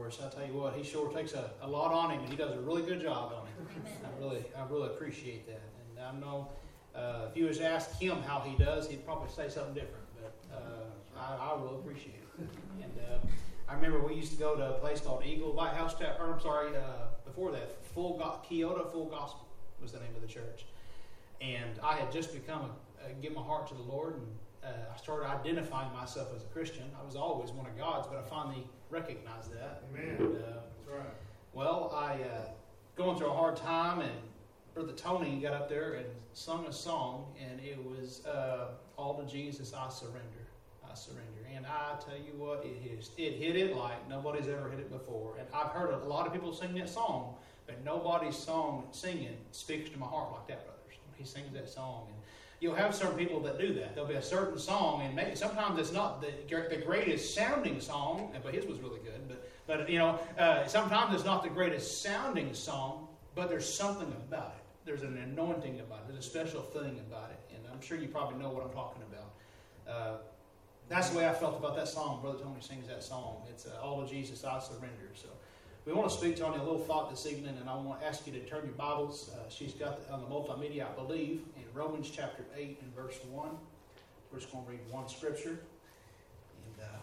for us. I tell you what, he sure takes a lot on him, and he does a really good job on it. I really appreciate that. And I know if you was to ask him how he does, he'd probably say something different. But I really appreciate it. And I remember we used to go to a place called Eagle Lighthouse, before that, Kyoto Full Gospel was the name of the church. And I had just given my heart to the Lord, and I started identifying myself as a Christian. I was always one of God's, but I finally recognized that. Amen. And, that's right. Well, I going through a hard time, and Brother Tony got up there and sung a song, and it was "All to Jesus I Surrender." I surrender. And I tell you what, it hit it like nobody's ever hit it before. And I've heard a lot of people sing that song, but nobody's singing speaks to my heart like that, brothers. He sings that song, and you'll have certain people that do that. There'll be a certain song, and maybe sometimes it's not the greatest sounding song, but his was really good. But sometimes it's not the greatest sounding song, but there's something about it. There's an anointing about it. There's a special thing about it, and I'm sure you probably know what I'm talking about. That's the way I felt about that song. Brother Tony sings that song. It's "All to Jesus I Surrender." So we want to speak to Tony a little thought this evening, and I want to ask you to turn your Bibles. She's got on the multimedia, I believe, in Romans chapter 8 and verse 1. We're just going to read one scripture. And it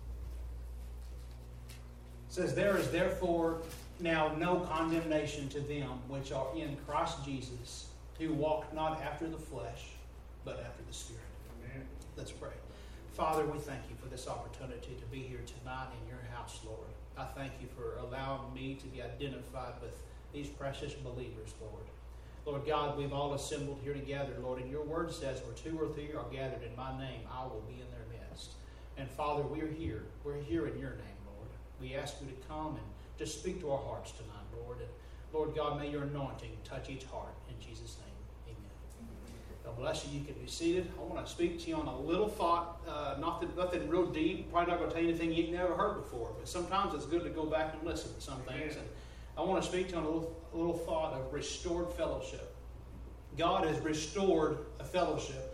says, "There is therefore now no condemnation to them which are in Christ Jesus, who walk not after the flesh, but after the Spirit." Amen. Let's pray. Father, we thank you for this opportunity to be here tonight in your house, Lord. I thank you for allowing me to be identified with these precious believers, Lord. Lord God, we've all assembled here together, Lord, and your word says, where two or three are gathered in my name, I will be in their midst. And Father, we're here. We're here in your name, Lord. We ask you to come and just speak to our hearts tonight, Lord. And Lord God, may your anointing touch each heart in Jesus' name. God bless you. You can be seated. I want to speak to you on a little thought, nothing real deep. Probably not going to tell you anything you've never heard before, but sometimes it's good to go back and listen to some things. And I want to speak to you on a little thought of restored fellowship. God has restored a fellowship,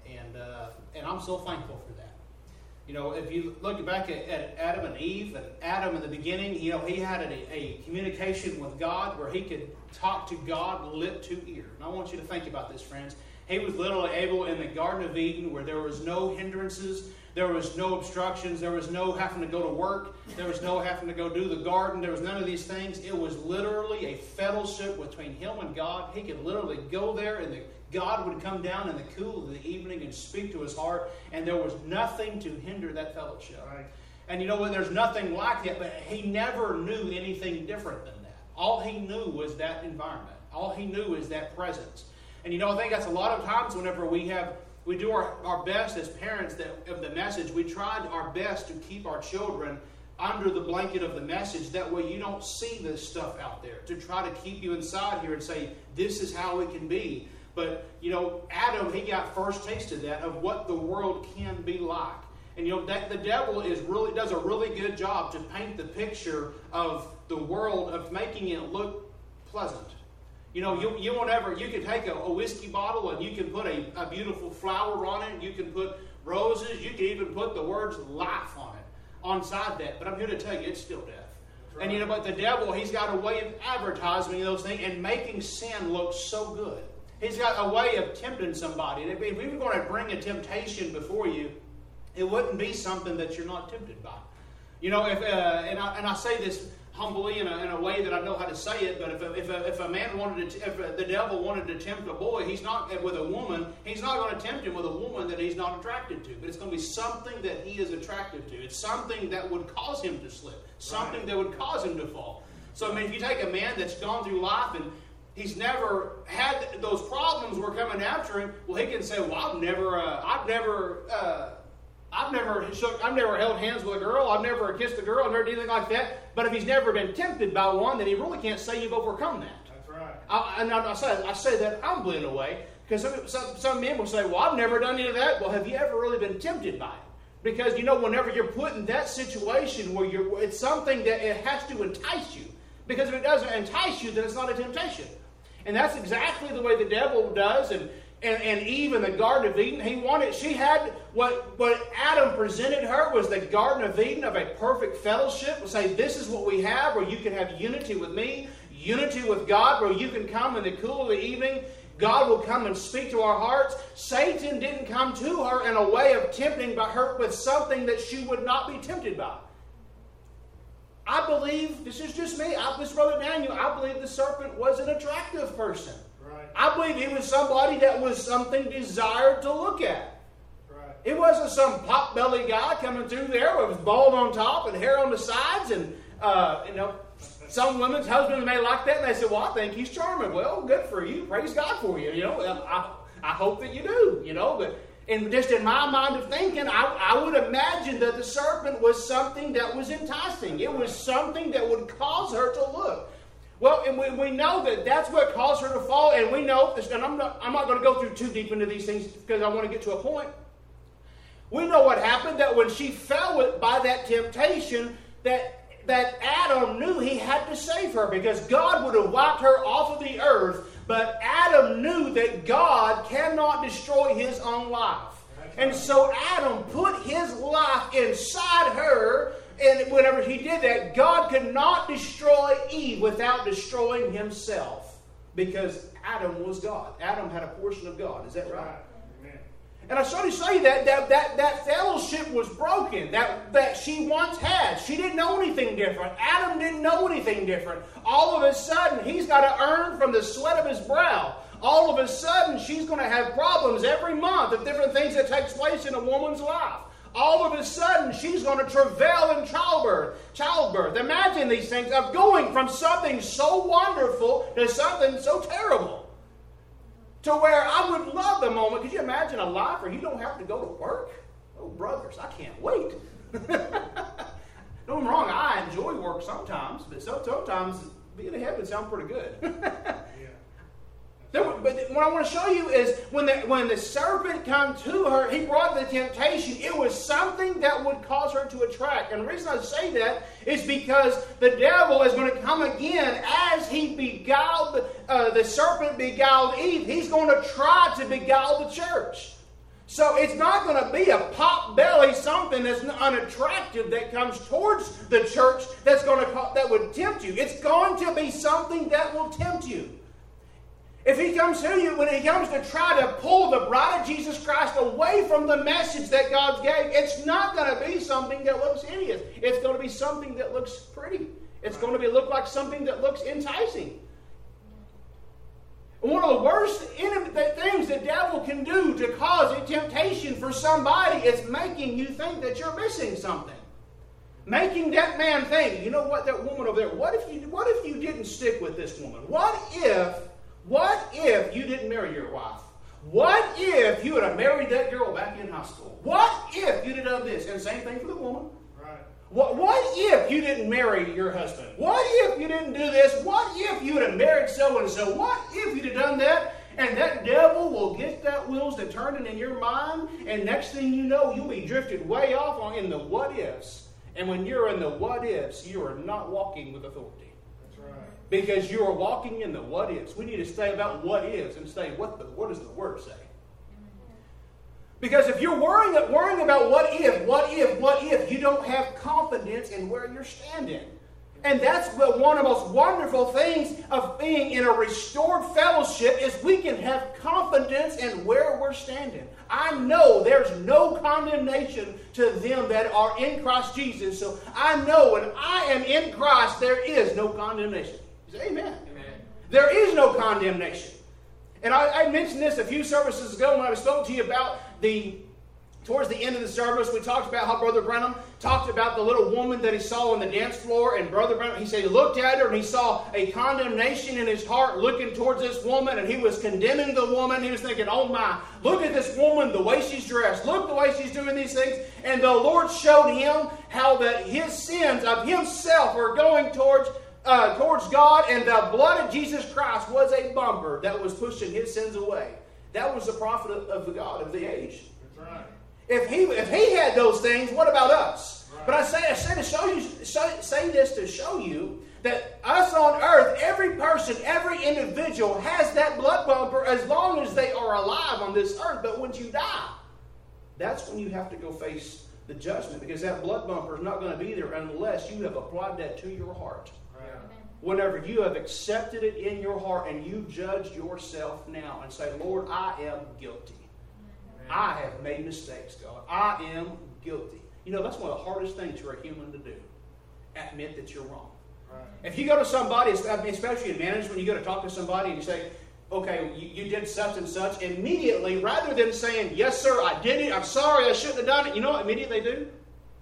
and I'm so thankful for that. You know, if you look back at Adam and Eve, and Adam in the beginning, you know, he had a communication with God where he could talk to God lip to ear. And I want you to think about this, friends. He was literally able in the Garden of Eden where there was no hindrances, there was no obstructions, there was no having to go to work, there was no having to go do the garden, there was none of these things. It was literally a fellowship between him and God. He could literally go there and God would come down in the cool of the evening and speak to his heart, and there was nothing to hinder that fellowship. Right. And you know what? There's nothing like that, but he never knew anything different than that. All he knew was that environment. All he knew is that presence. And you know, I think that's a lot of times whenever we do our best as parents of the message, we tried our best to keep our children under the blanket of the message. That way you don't see this stuff out there. To try to keep you inside here and say, this is how it can be. But, you know, Adam, he got first taste of that, of what the world can be like. And, you know, that the devil does a really good job to paint the picture of the world, of making it look pleasant. You know, you can take a whiskey bottle and you can put a beautiful flower on it. You can put roses. You can even put the words life on it, onside that. But I'm here to tell you, it's still death. Right. And you know, but the devil, he's got a way of advertising those things and making sin look so good. He's got a way of tempting somebody. And if we were going to bring a temptation before you, it wouldn't be something that you're not tempted by. You know, and I say this humbly in a way that I know how to say it, but if a man if the devil wanted to tempt a boy, he's not with a woman, he's not going to tempt him with a woman that he's not attracted to. But it's going to be something that he is attracted to. It's something that would cause him to slip, something that would cause him to fall. So I mean, if you take a man that's gone through life and he's never had those problems were coming after him, well, he can say, well, I've never held hands with a girl. I've never kissed a girl. I've never done anything like that. But if he's never been tempted by one, then he really can't say you've overcome that. That's right. I say that humbly in a way, because some men will say, well, I've never done any of that. Well, have you ever really been tempted by it? Because, you know, whenever you're put in that situation where it's something that it has to entice you. Because if it doesn't entice you, then it's not a temptation. And that's exactly the way the devil does. And Eve in the Garden of Eden, she had what Adam presented her was the Garden of Eden of a perfect fellowship. We'll say, this is what we have, where you can have unity with me, unity with God, where you can come in the cool of the evening. God will come and speak to our hearts. Satan didn't come to her in a way of tempting her with something that she would not be tempted by. I believe, this is just me, this Brother Daniel, I believe the serpent was an attractive person. Right. I believe he was somebody that was something desired to look at. Right. It wasn't some pot-bellied guy coming through there with his bald on top and hair on the sides. And, some women's husbands may like that, and they say, well, I think he's charming. Well, good for you. Praise God for you. I hope that you do, But just in my mind of thinking, I would imagine that the serpent was something that was enticing. It was something that would cause her to look. Well, and we know that that's what caused her to fall, and we know this, and I'm not going to go through too deep into these things because I want to get to a point. We know what happened, that when she fell by that temptation, that Adam knew he had to save her because God would have wiped her off of the earth, but Adam knew that God cannot destroy his own life. And so Adam put his life inside her, and whenever he did that, God could not destroy Eve without destroying himself, because Adam was God. Adam had a portion of God. Is that right? Amen. And I started to say that fellowship was broken, that she once had. She didn't know anything different. Adam didn't know anything different. All of a sudden, he's got to earn from the sweat of his brow. All of a sudden, she's going to have problems every month of different things that takes place in a woman's life. All of a sudden, she's going to travail in childbirth. Imagine these things of going from something so wonderful to something so terrible. To where I would love the moment. Could you imagine a life where you don't have to go to work? Oh, brothers, I can't wait. Don't get me wrong, I enjoy work sometimes, but sometimes being in heaven sounds pretty good. But what I want to show you is when the serpent came to her, he brought the temptation. It was something that would cause her to attract. And the reason I say that is because the devil is going to come again as he beguiled, the serpent beguiled Eve. He's going to try to beguile the church. So it's not going to be a pot belly, something that's unattractive that comes towards the church that would tempt you. It's going to be something that will tempt you. If he comes to you, when he comes to try to pull the bride of Jesus Christ away from the message that God gave, it's not going to be something that looks hideous. It's going to be something that looks pretty. It's going to look like something that looks enticing. One of the worst things the devil can do to cause a temptation for somebody is making you think that you're missing something. Making that man think, you know what, that woman over there, what if you didn't stick with this woman? What if you didn't marry your wife? What if you would have married that girl back in high school? What if you'd have done this? And same thing for the woman. Right. What if you didn't marry your husband? What if you didn't do this? What if you would have married so-and-so? What if you'd have done that? And that devil will get that wheels to turning in your mind, and next thing you know, you'll be drifted way off in the what-ifs. And when you're in the what-ifs, you are not walking with authority. Because you are walking in the what-ifs. We need to stay about what-ifs and say, what does the Word say? Because if you're worrying about what if, you don't have confidence in where you're standing. And that's one of the most wonderful things of being in a restored fellowship is we can have confidence in where we're standing. I know there's no condemnation to them that are in Christ Jesus. So I know when I am in Christ, there is no condemnation. Amen. Amen. There is no condemnation. And I mentioned this a few services ago when I spoke to you about towards the end of the service, we talked about how Brother Branham talked about the little woman that he saw on the dance floor. And Brother Branham, he said he looked at her and he saw a condemnation in his heart looking towards this woman. And he was condemning the woman. He was thinking, oh my, look at this woman, the way she's dressed. Look the way she's doing these things. And the Lord showed him how that his sins of himself were going towards God, and the blood of Jesus Christ was a bumper that was pushing his sins away. That was the prophet of the God of the age. That's right. If he had those things, what about us? Right. But I say to show you, say this to show you that us on earth, every person, every individual has that blood bumper as long as they are alive on this earth. But once you die, that's when you have to go face the judgment, because that blood bumper is not going to be there unless you have applied that to your heart. Right. Whenever you have accepted it in your heart and you judge yourself now and say, Lord, I am guilty. I have made mistakes, God. I am guilty. You know, that's one of the hardest things for a human to do. Admit that you're wrong. Right. If you go to somebody, especially in management, you go to talk to somebody and you say, okay, you did such and such, immediately, rather than saying, yes, sir, I did it, I'm sorry, I shouldn't have done it, you know what immediately they do?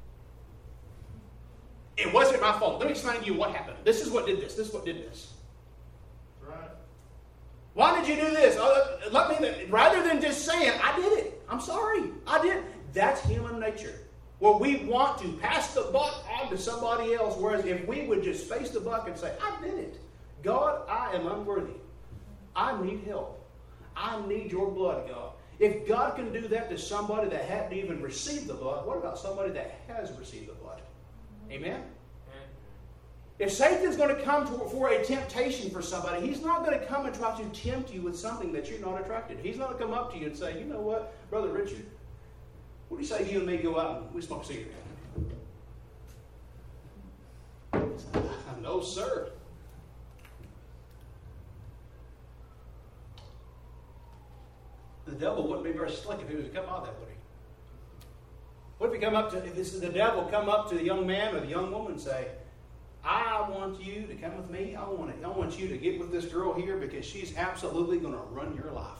It wasn't my fault. Let me explain to you what happened. This is what did this. This is what did this. Right. Why did you do this? Rather than just saying, I did it. I'm sorry. I did. That's human nature. Where we want to pass the buck on to somebody else, whereas if we would just face the buck and say, I did it. God, I am unworthy. I need help. I need your blood, God. If God can do that to somebody that hadn't even received the blood, what about somebody that has received the blood? Amen? If Satan's going to come for a temptation for somebody, he's not going to come and try to tempt you with something that you're not attracted to. He's not going to come up to you and say, you know what, Brother Richard, what do you say you and me go out and we smoke a cigarette? No, sir. The devil wouldn't be very slick if he was to come out that way. What if the devil come up to the young man or the young woman and say, I want you to come with me. I want you to get with this girl here because she's absolutely going to run your life.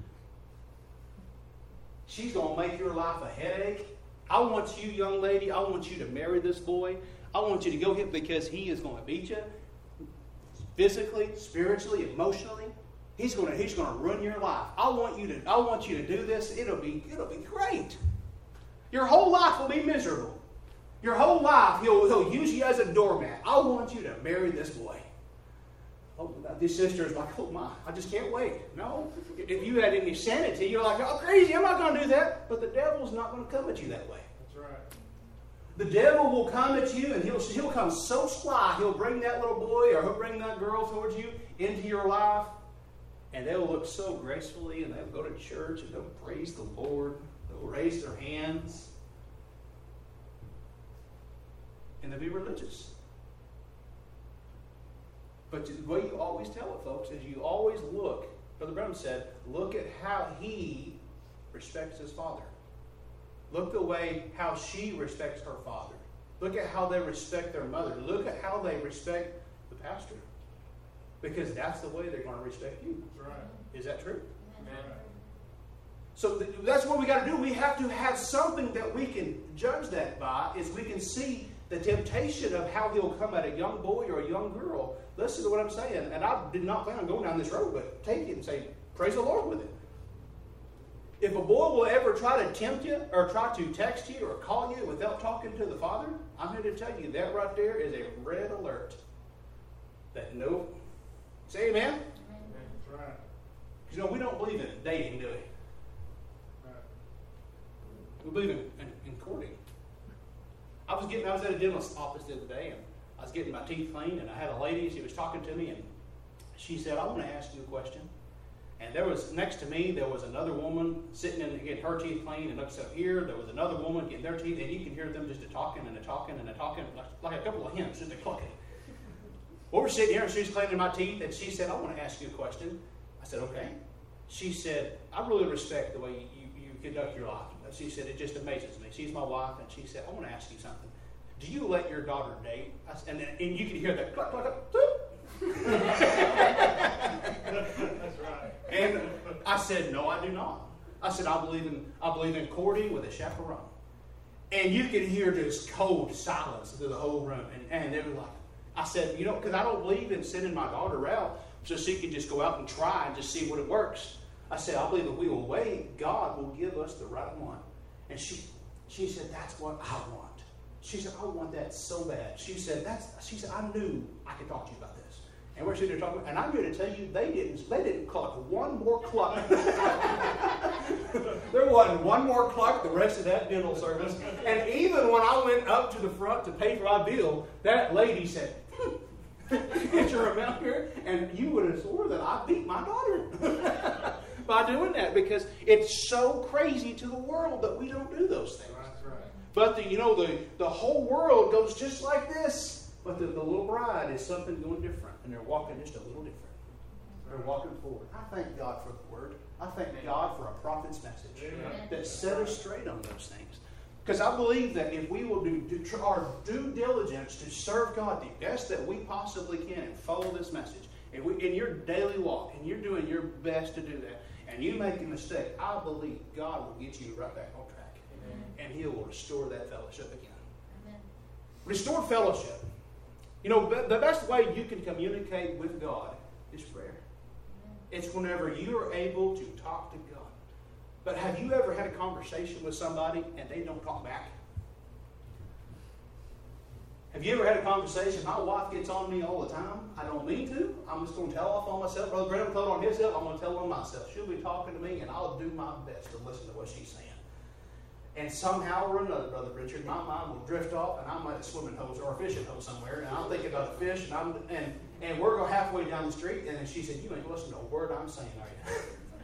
She's going to make your life a headache. I want you, young lady, I want you to marry this boy. I want you to go here because he is going to beat you physically, spiritually, emotionally. He's going to run your life. I want you to do this. It'll be great. Your whole life will be miserable. Your whole life, he'll use you as a doormat. I want you to marry this boy. Oh, this sister is like, oh my, I just can't wait. No, if you had any sanity, you're like, oh crazy, I'm not going to do that. But the devil's not going to come at you that way. That's right. The devil will come at you, and he'll come so sly. He'll bring that little boy or he'll bring that girl towards you into your life, and they'll look so gracefully, and they'll go to church, and they'll praise the Lord. They'll raise their hands. And they'll be religious. But the way you always tell it, folks, is you always look, Brother Branham said, look at how he respects his father. Look the way how she respects her father. Look at how they respect their mother. Look at how they respect the pastor. Because that's the way they're going to respect you. That's right. Is that true? Amen. So that's what we got to do. We have to have something that we can judge that by, is we can see the temptation of how he'll come at a young boy or a young girl. Listen to what I'm saying. And I did not plan on going down this road, but take it and say, praise the Lord with it. If a boy will ever try to tempt you or try to text you or call you without talking to the father, I'm here to tell you that right there is a red alert. That no. Say amen? That's right. You know, we don't believe in dating, do we? Right. We believe in courting. I was at a dentist's office the other day, and I was getting my teeth cleaned, and I had a lady, she was talking to me, and she said, I want to ask you a question. And next to me, there was another woman sitting and getting her teeth cleaned, and next up here, there was another woman getting their teeth, and you can hear them just a-talking and a-talking and a-talking, like a couple of hens, just a-clucking. Well, we're sitting here, and she's cleaning my teeth, and she said, I want to ask you a question. I said, okay. She said, I really respect the way you conduct your life. She said, it just amazes me. She's my wife, and she said, I want to ask you something. Do you let your daughter date? And you can hear that cluck, cluck, cluck. That's right. And I said, no, I do not. I said, I believe in courting with a chaperone. And you can hear this cold silence through the whole room. And they were like, I said, because I don't believe in sending my daughter out so she can just go out and try and just see what it works. I said, I believe if we will wait, God will give us the right one. And she said, that's what I want. She said, I want that so bad. She said, I knew I could talk to you about this. And we're sitting there talking, and I'm here to tell you, they didn't cluck one more cluck. There wasn't one more cluck the rest of that dental service. And even when I went up to the front to pay for my bill, that lady said, get your amount here, and you would have swore that I beat my daughter. by doing that because it's so crazy to the world that we don't do those things. That's right. But the whole world goes just like this. But the little bride is something going different, and they're walking just a little different. They're walking forward. I thank God for the Word. I thank God for a prophet's message that set us straight on those things. Because I believe that if we will do our due diligence to serve God the best that we possibly can and follow this message, if we, in your daily walk, and you're doing your best to do that, and you make a mistake, I believe God will get you right back on track. And He will restore that fellowship again. Restore fellowship. You know, the best way you can communicate with God is prayer. It's whenever you are able to talk to God. But have you ever had a conversation with somebody and they don't talk back? Have you ever had a conversation? My wife gets on me all the time. I don't mean to. I'm just going to tell off on myself. Brother Graham told on himself. I'm going to tell on myself. She'll be talking to me and I'll do my best to listen to what she's saying. And somehow or another, Brother Richard, my mind will drift off and I'm at a swimming hose or a fishing hose somewhere. And I'm thinking about the fish and we're going halfway down the street. And then she said, "You ain't listening to a word I'm saying, are you?"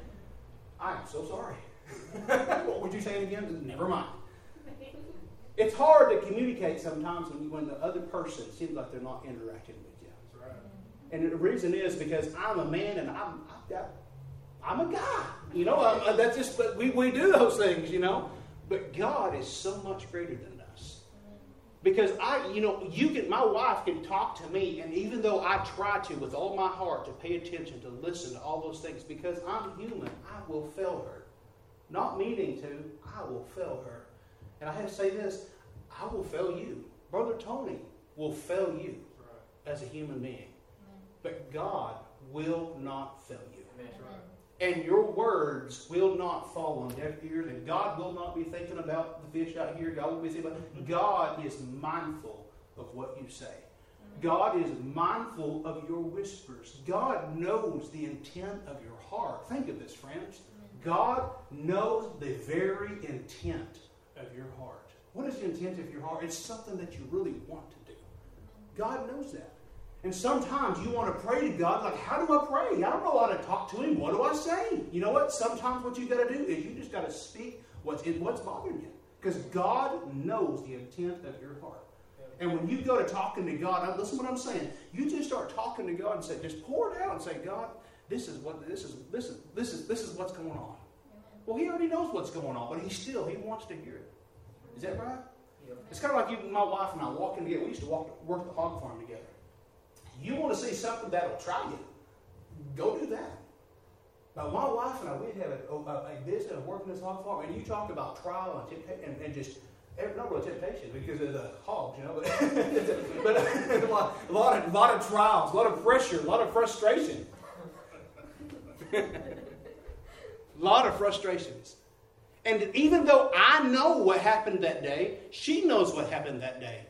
I am so sorry. What would you say again? Never mind. It's hard to communicate sometimes when the other person seems like they're not interacting with you. That's right. And the reason is because I'm a man and I'm a guy. You know, that's just, but we do those things, you know. But God is so much greater than us. Because my wife can talk to me, and even though I try to, with all my heart, to pay attention, to listen to all those things, because I'm human, I will fail her. Not meaning to, I will fail her. And I have to say this, I will fail you. Brother Tony will fail you as a human being. But God will not fail you. That's right. And your words will not fall on deaf ears, and God will not be thinking about the fish out here. God will be thinking about. God is mindful of what you say. God is mindful of your whispers. God knows the intent of your heart. Think of this, friends. God knows the very intent of your heart. What is the intent of your heart? It's something that you really want to do. God knows that. And sometimes you want to pray to God, like, how do I pray? I don't know how to talk to Him. What do I say? You know what? Sometimes what you got to do is you just got to speak what's bothering you. Because God knows the intent of your heart. And when you go to talking to God, listen to what I'm saying. You just start talking to God and say, just pour it out and say, God, this is what's going on. Well, He already knows what's going on, but He wants to hear it. Is that right? It's kind of like my wife and I walking together. We used to work the hog farm together. You want to see something that'll try you, go do that. But my wife and I, we'd have a business of working this hog farm, and you talk about trial and temptation, and just, not really temptation because of the hogs, you know, but a lot of trials, a lot of pressure, a lot of frustration. A lot of frustrations. And even though I know what happened that day, she knows what happened that day.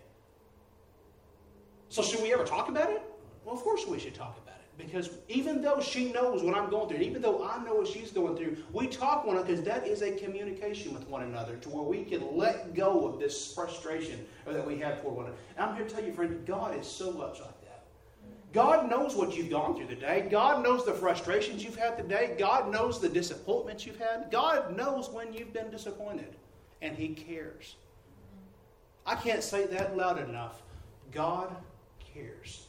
So should we ever talk about it? Well, of course we should talk about it. Because even though she knows what I'm going through, and even though I know what she's going through, we talk one another because that is a communication with one another to where we can let go of this frustration that we have toward one another. And I'm here to tell you, friend, God is so much like that. God knows what you've gone through today. God knows the frustrations you've had today. God knows the disappointments you've had. God knows when you've been disappointed. And He cares. I can't say that loud enough. God cares.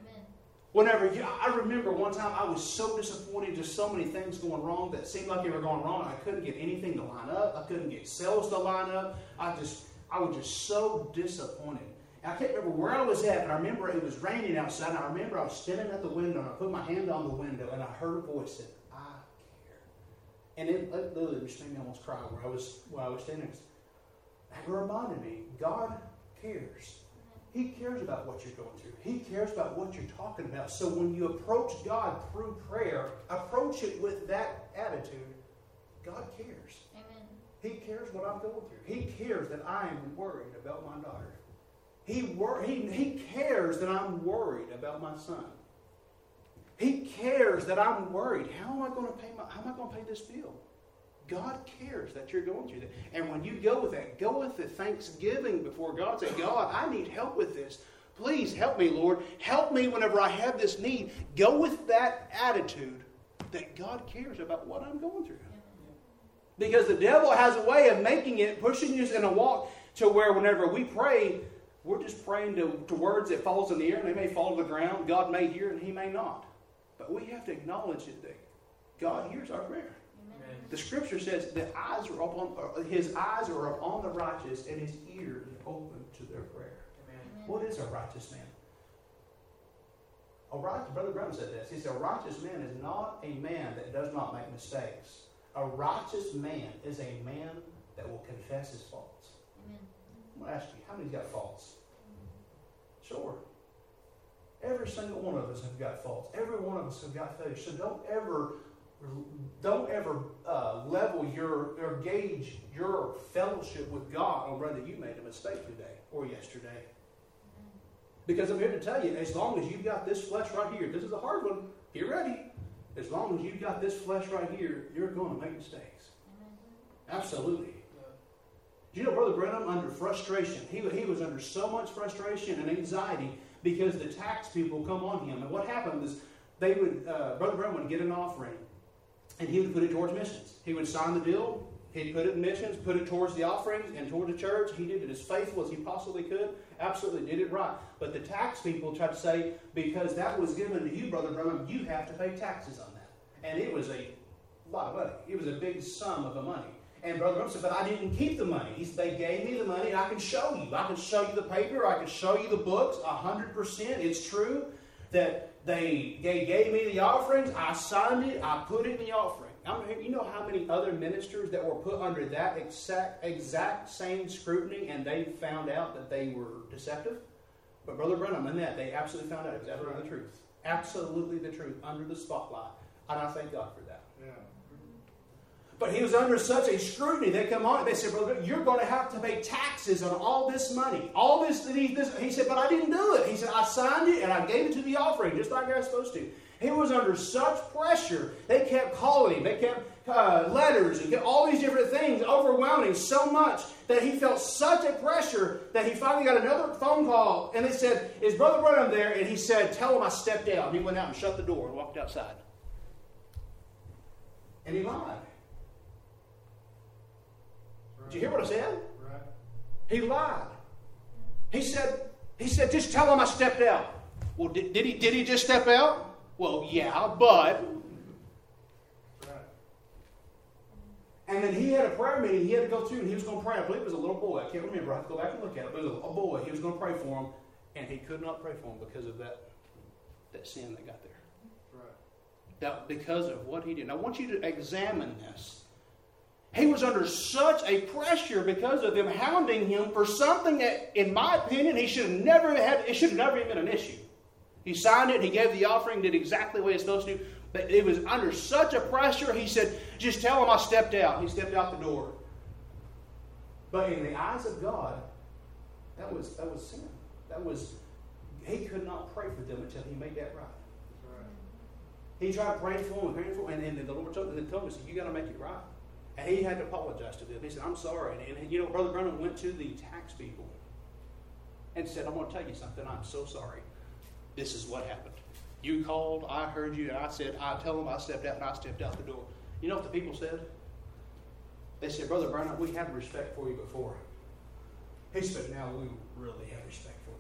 I remember one time I was so disappointed, just so many things going wrong that seemed like they were going wrong. I couldn't get anything to line up. I couldn't get sales to line up. I was just so disappointed. And I can't remember where I was at, but I remember it was raining outside. And I remember I was standing at the window, and I put my hand on the window, and I heard a voice say, "I care." And it literally just made me almost cry where I was standing. It reminded me, God cares. He cares about what you're going through. He cares about what you're talking about. So when you approach God through prayer, approach it with that attitude. God cares. Amen. He cares what I'm going through. He cares that I am worried about my daughter. He cares that I'm worried about my son. He cares that I'm worried. How am I going to pay this bill? God cares that you're going through that. And when you go with that, go with the thanksgiving before God. Say, God, I need help with this. Please help me, Lord. Help me whenever I have this need. Go with that attitude that God cares about what I'm going through. Because the devil has a way of pushing us in a walk to where whenever we pray, we're just praying to words that falls in the air, and they may fall to the ground. God may hear and He may not. But we have to acknowledge that God hears our prayer. Amen. The Scripture says that His eyes are upon the righteous, and His ears are open to their prayer. Amen. What is a righteous man? Brother Brown said this. He said, a righteous man is not a man that does not make mistakes. A righteous man is a man that will confess his faults. Amen. I'm going to ask you, how many's got faults? Sure. Every single one of us have got faults. Every one of us have got failures. So don't ever level or gauge your fellowship with God on whether you made a mistake today or yesterday. Because I'm here to tell you, as long as you've got this flesh right here, this is a hard one. Get ready. As long as you've got this flesh right here, you're going to make mistakes. Absolutely. Do you know Brother Branham, under frustration, he was under so much frustration and anxiety because the tax people come on him. And what happened is Brother Branham would get an offering and he would put it towards missions. He would sign the deal. He'd put it in missions, put it towards the offerings and toward the church. He did it as faithful as he possibly could. Absolutely did it right. But the tax people tried to say, because that was given to you, Brother Branham, you have to pay taxes on that. And it was a lot of money. It was a big sum of the money. And Brother Branham said, but I didn't keep the money. They gave me the money, and I can show you. I can show you the paper. I can show you the books. 100%. It's true that they gave me the offerings. I signed it. I put it in the offering. You know how many other ministers that were put under that exact same scrutiny, and they found out that they were deceptive? But Brother Branham, in that, they absolutely found out it was absolutely the truth. Absolutely the truth, under the spotlight. And I thank God for that. Yeah. But he was under such a scrutiny. They come on and they said, Brother, you're going to have to pay taxes on all this money. All this. He said, but I didn't do it. He said, I signed it and I gave it to the offering, just like I was supposed to. He was under such pressure. They kept calling him. They kept letters and all these different things, overwhelming so much that he felt such a pressure that he finally got another phone call. And they said, is Brother Branham there? And he said, tell him I stepped out. And he went out and shut the door and walked outside. And he lied. Did you hear what I said? Right. He lied. He said, just tell him I stepped out. Well, did he just step out? Well, yeah, but. Right. And then he had a prayer meeting he had to go to, and he was going to pray. I believe it was a little boy. I can't remember. I have to go back and look at it. But it was a boy. He was going to pray for him, and he could not pray for him because of that sin that got there. Right. That because of what he did. And I want you to examine this. He was under such a pressure because of them hounding him for something that, in my opinion, he should have never had. It should have never even been an issue. He signed it. He gave the offering. Did exactly the way it's supposed to. But it was under such a pressure. He said, "Just tell him I stepped out." He stepped out the door. But in the eyes of God, that was sin. He could not pray for them until he made that right. That's right. He tried praying for them and the Lord told him, "You got to make it right." And he had to apologize to them. He said, "I'm sorry." And you know, Brother Branham went to the tax people and said, "I'm going to tell you something. I'm so sorry. This is what happened. You called, I heard you, and I said, I tell them I stepped out, and I stepped out the door." You know what the people said? They said, "Brother Branham, we had respect for you before." He said, "Now we really have respect for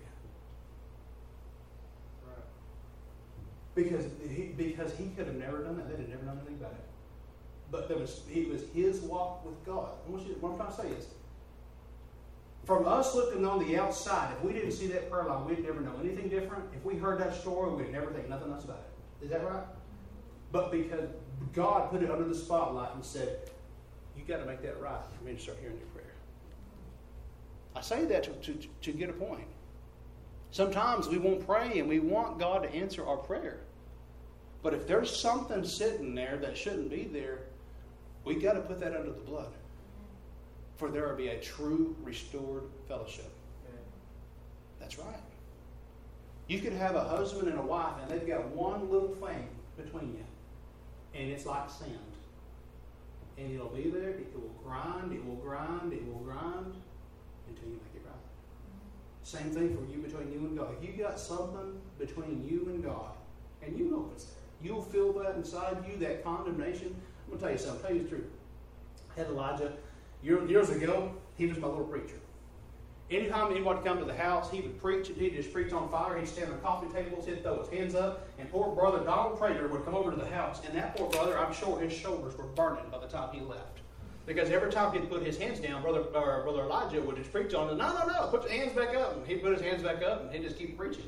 you." Right. Because he could have never done that. They'd have never done anything about it. But it was his walk with God. What I'm trying to say is, from us looking on the outside, if we didn't see that prayer line, we'd never know anything different. If we heard that story, we'd never think nothing else about it. Is that right? But because God put it under the spotlight and said, "You got to make that right for me to start hearing your prayer." I say that to get a point. Sometimes we won't pray and we want God to answer our prayer. But if there's something sitting there that shouldn't be there, we got to put that under the blood. For there will be a true restored fellowship. That's right. You could have a husband and a wife, and they've got one little thing between you. And it's like sand. And it'll be there, it will grind, it will grind, it will grind, until you make it right. Same thing for you between you and God. If you got something between you and God, and you know it's there. you'll feel that inside you, that condemnation. I'm going to tell you something. I'll tell you the truth. I had Elijah years ago. He was my little preacher. Anytime anybody would come to the house, he would preach, and he'd just preach on fire. He'd stand on coffee tables, he'd throw his hands up, and poor brother Donald Prater would come over to the house, and that poor brother, I'm sure his shoulders were burning by the time he left. Because every time he'd put his hands down, Brother Elijah would just preach on it. No, put your hands back up. And he'd put his hands back up, and he'd just keep preaching.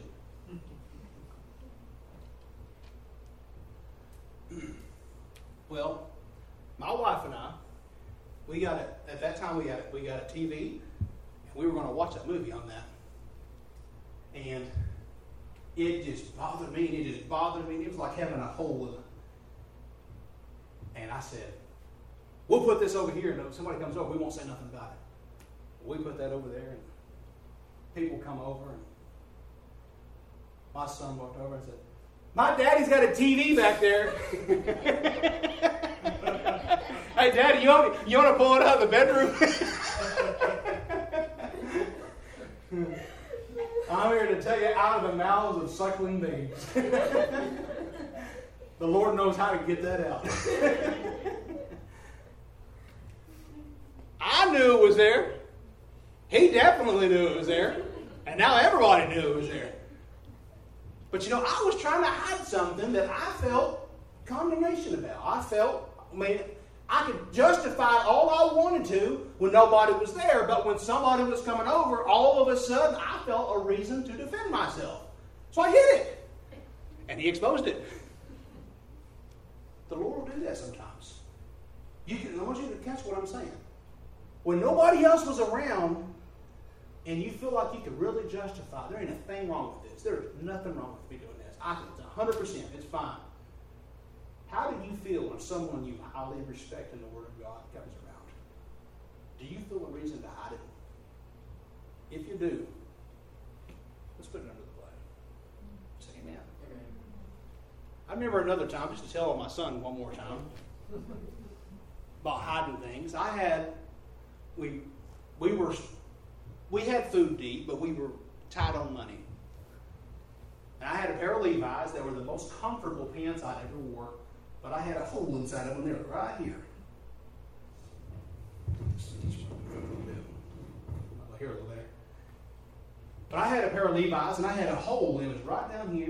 Well, my wife and I, at that time we got a TV, and we were going to watch a movie on that. And it just bothered me, It was like having a hole in it. And I said, we'll put this over here, and if somebody comes over, we won't say nothing about it. We put that over there, and people come over, and my son walked over and said, my daddy's got a TV back there. Hey, Daddy, you want to pull it out of the bedroom? I'm here to tell you, out of the mouths of suckling babes. The Lord knows how to get that out. I knew it was there. He definitely knew it was there. And now everybody knew it was there. But I was trying to hide something that I felt condemnation about. I could justify all I wanted to when nobody was there, but when somebody was coming over, all of a sudden I felt a reason to defend myself. So I hid it. And he exposed it. The Lord will do that sometimes. I want you to catch what I'm saying. When nobody else was around, and you feel like you could really justify, there ain't a thing wrong with this. There's nothing wrong with me doing this. It's 100%. It's fine. How do you feel when someone you highly respect in the Word of God comes around? Do you feel a reason to hide it? If you do, let's put it under the blood. Say amen. I remember another time, just to tell my son one more time, about hiding things. We had food to eat, but we were tight on money. And I had a pair of Levi's that were the most comfortable pants I'd ever wore, but I had a hole inside of them. They were right here. Here a little better. But I had a pair of Levi's, and I had a hole, and it was right down here.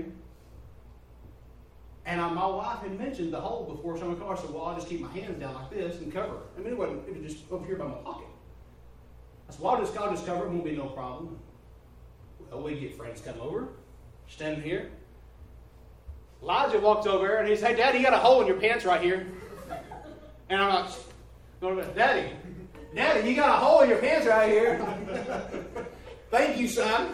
And my wife had mentioned the hole before someone called. I said, well, I'll just keep my hands down like this and cover it. It was just over here by my pocket. I said, well, I'll just cover it. It won't be no problem. Well, we get friends come over, standing here. Elijah walks over and he says, hey, Daddy, you got a hole in your pants right here. And I'm like, Daddy, you got a hole in your pants right here. Thank you, son.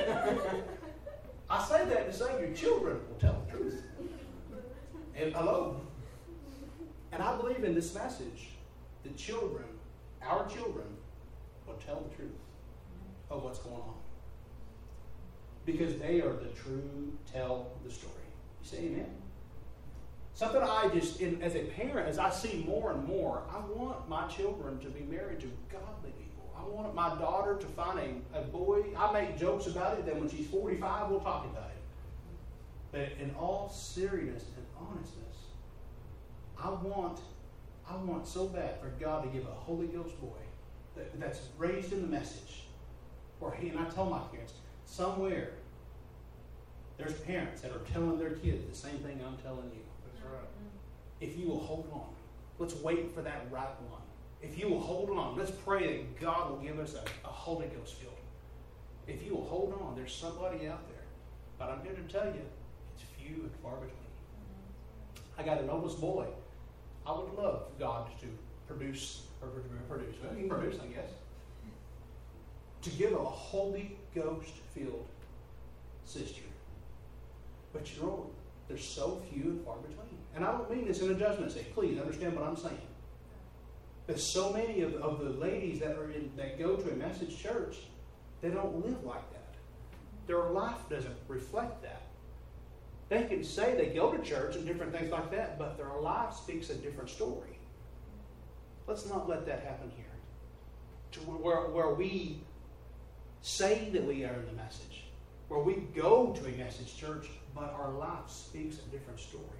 I say that to say your children will tell the truth. And hello. And I believe in this message, our children, will tell the truth of what's going on. Because they are the true tell of the story. You say amen? Something as a parent, as I see more and more, I want my children to be married to godly people. I want my daughter to find a boy. I make jokes about it, that when she's 45, we'll talk about it. But in all seriousness and honestness, I want so bad for God to give a Holy Ghost boy that's raised in the message. And I tell my parents, somewhere there's parents that are telling their kids the same thing I'm telling you. That's right. If you will hold on, let's wait for that right one. If you will hold on, let's pray that God will give us a Holy Ghost filled. If you will hold on, there's somebody out there. But I'm here to tell you, it's few and far between. I got an oldest boy. I would love God to produce. Well, he can produce, I guess. To give a Holy Ghost filled sister. But there's so few and far between. And I don't mean this in a judgment sake. Please understand what I'm saying. There's so many of the ladies that go to a message church, they don't live like that. Their life doesn't reflect that. They can say they go to church and different things like that, but their life speaks a different story. Let's not let that happen here. To where we say that we are in the message, where we go to a message church, but our life speaks a different story.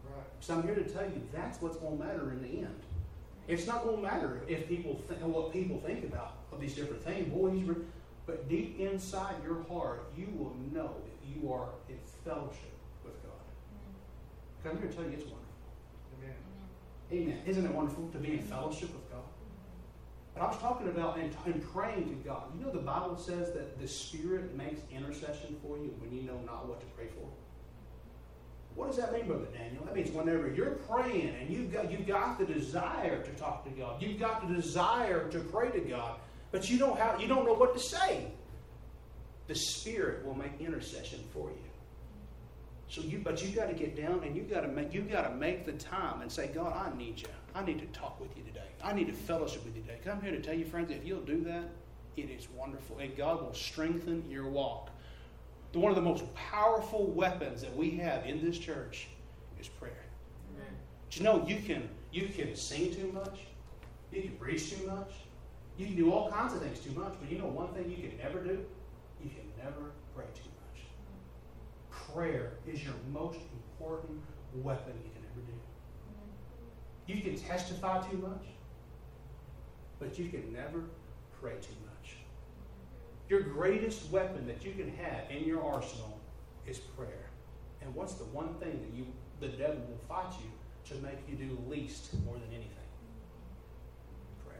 Right. So I'm here to tell you that's what's going to matter in the end. It's not going to matter if people what people think about of these different things. But deep inside your heart, you will know that you are in fellowship with God. Because I'm here to tell you it's wonderful. Amen. Amen. Isn't it wonderful to be in fellowship with God? But I was talking about and praying to God. You know the Bible says that the Spirit makes intercession for you when you know not what to pray for. What does that mean, Brother Daniel? That means whenever you're praying and you've got the desire to talk to God, you've got the desire to pray to God, but you don't know what to say. The Spirit will make intercession for you. So you got to get down and you got to make the time and say, God, I need you. I need to talk with you today. I need to fellowship with you today. Because I'm here to tell you, friends, if you'll do that, it is wonderful, and God will strengthen your walk. One of the most powerful weapons that we have in this church is prayer. Amen. But you know, you can sing too much, you can preach too much, you can do all kinds of things too much, but you know one thing you can never do? You can never pray too much. Prayer is your most important weapon you can ever do. You can testify too much, but you can never pray too much. Your greatest weapon that you can have in your arsenal is prayer. And what's the one thing that the devil will fight you to make you do least more than anything? Prayer.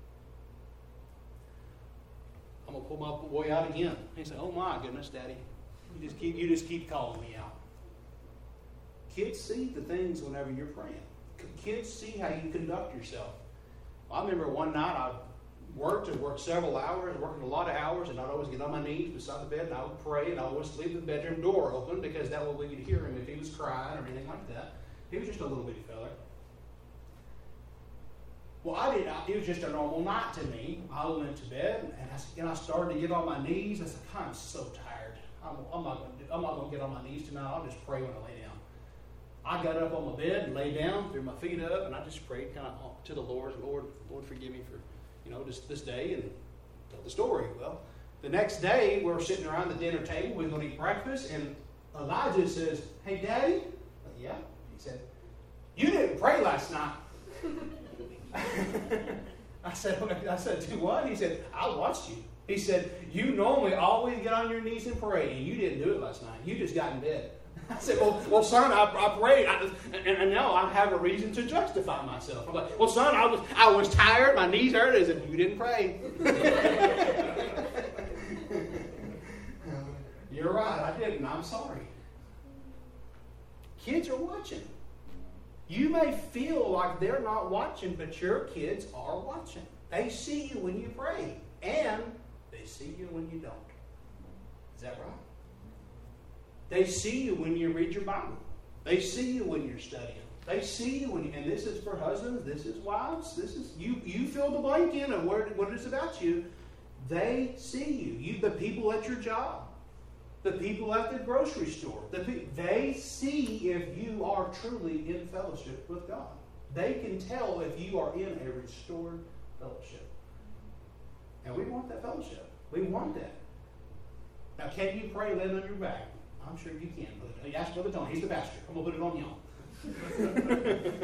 I'm going to pull my boy out again. He said, oh my goodness, Daddy. You just keep calling me out. Kids see the things whenever you're praying. Kids see how you conduct yourself. I remember one night I worked several hours, working a lot of hours, and I'd always get on my knees beside the bed and I would pray, and I would always leave the bedroom door open because that way we could hear him if he was crying or anything like that. He was just a little bitty fella. Well, it was just a normal night to me. I went to bed and I started to get on my knees. I said, I'm so tired. I'm not going to get on my knees tonight. I'll just pray when I lay down. I got up on my bed and lay down, threw my feet up, and I just prayed kind of to the Lord. Lord, forgive me for this day, and tell the story. Well, the next day, we're sitting around the dinner table. We're going to eat breakfast, and Elijah says, hey, Daddy? Yeah. He said, you didn't pray last night. I said, do what? He said, I watched you. He said, you normally always get on your knees and pray, and you didn't do it last night. You just got in bed. I said, well, son, I prayed, and now I have a reason to justify myself. I'm like, well, son, I was tired, my knees hurt. He said, you didn't pray. You're right, I didn't. I'm sorry. Kids are watching. You may feel like they're not watching, but your kids are watching. They see you when you pray, and they see you when you don't. Is that right? They see you when you read your Bible. They see you when you're studying. They see you when and this is for husbands, this is wives, this is you fill the blank in of what it is about you. They see you. The people at your job, the people at the grocery store, they see if you are truly in fellowship with God. They can tell if you are in a restored fellowship. And we want that fellowship. We want that. Now, can you pray laying on your back? I'm sure you can, Brother. Ask Brother Tony. He's the pastor. I'm going to put it on y'all.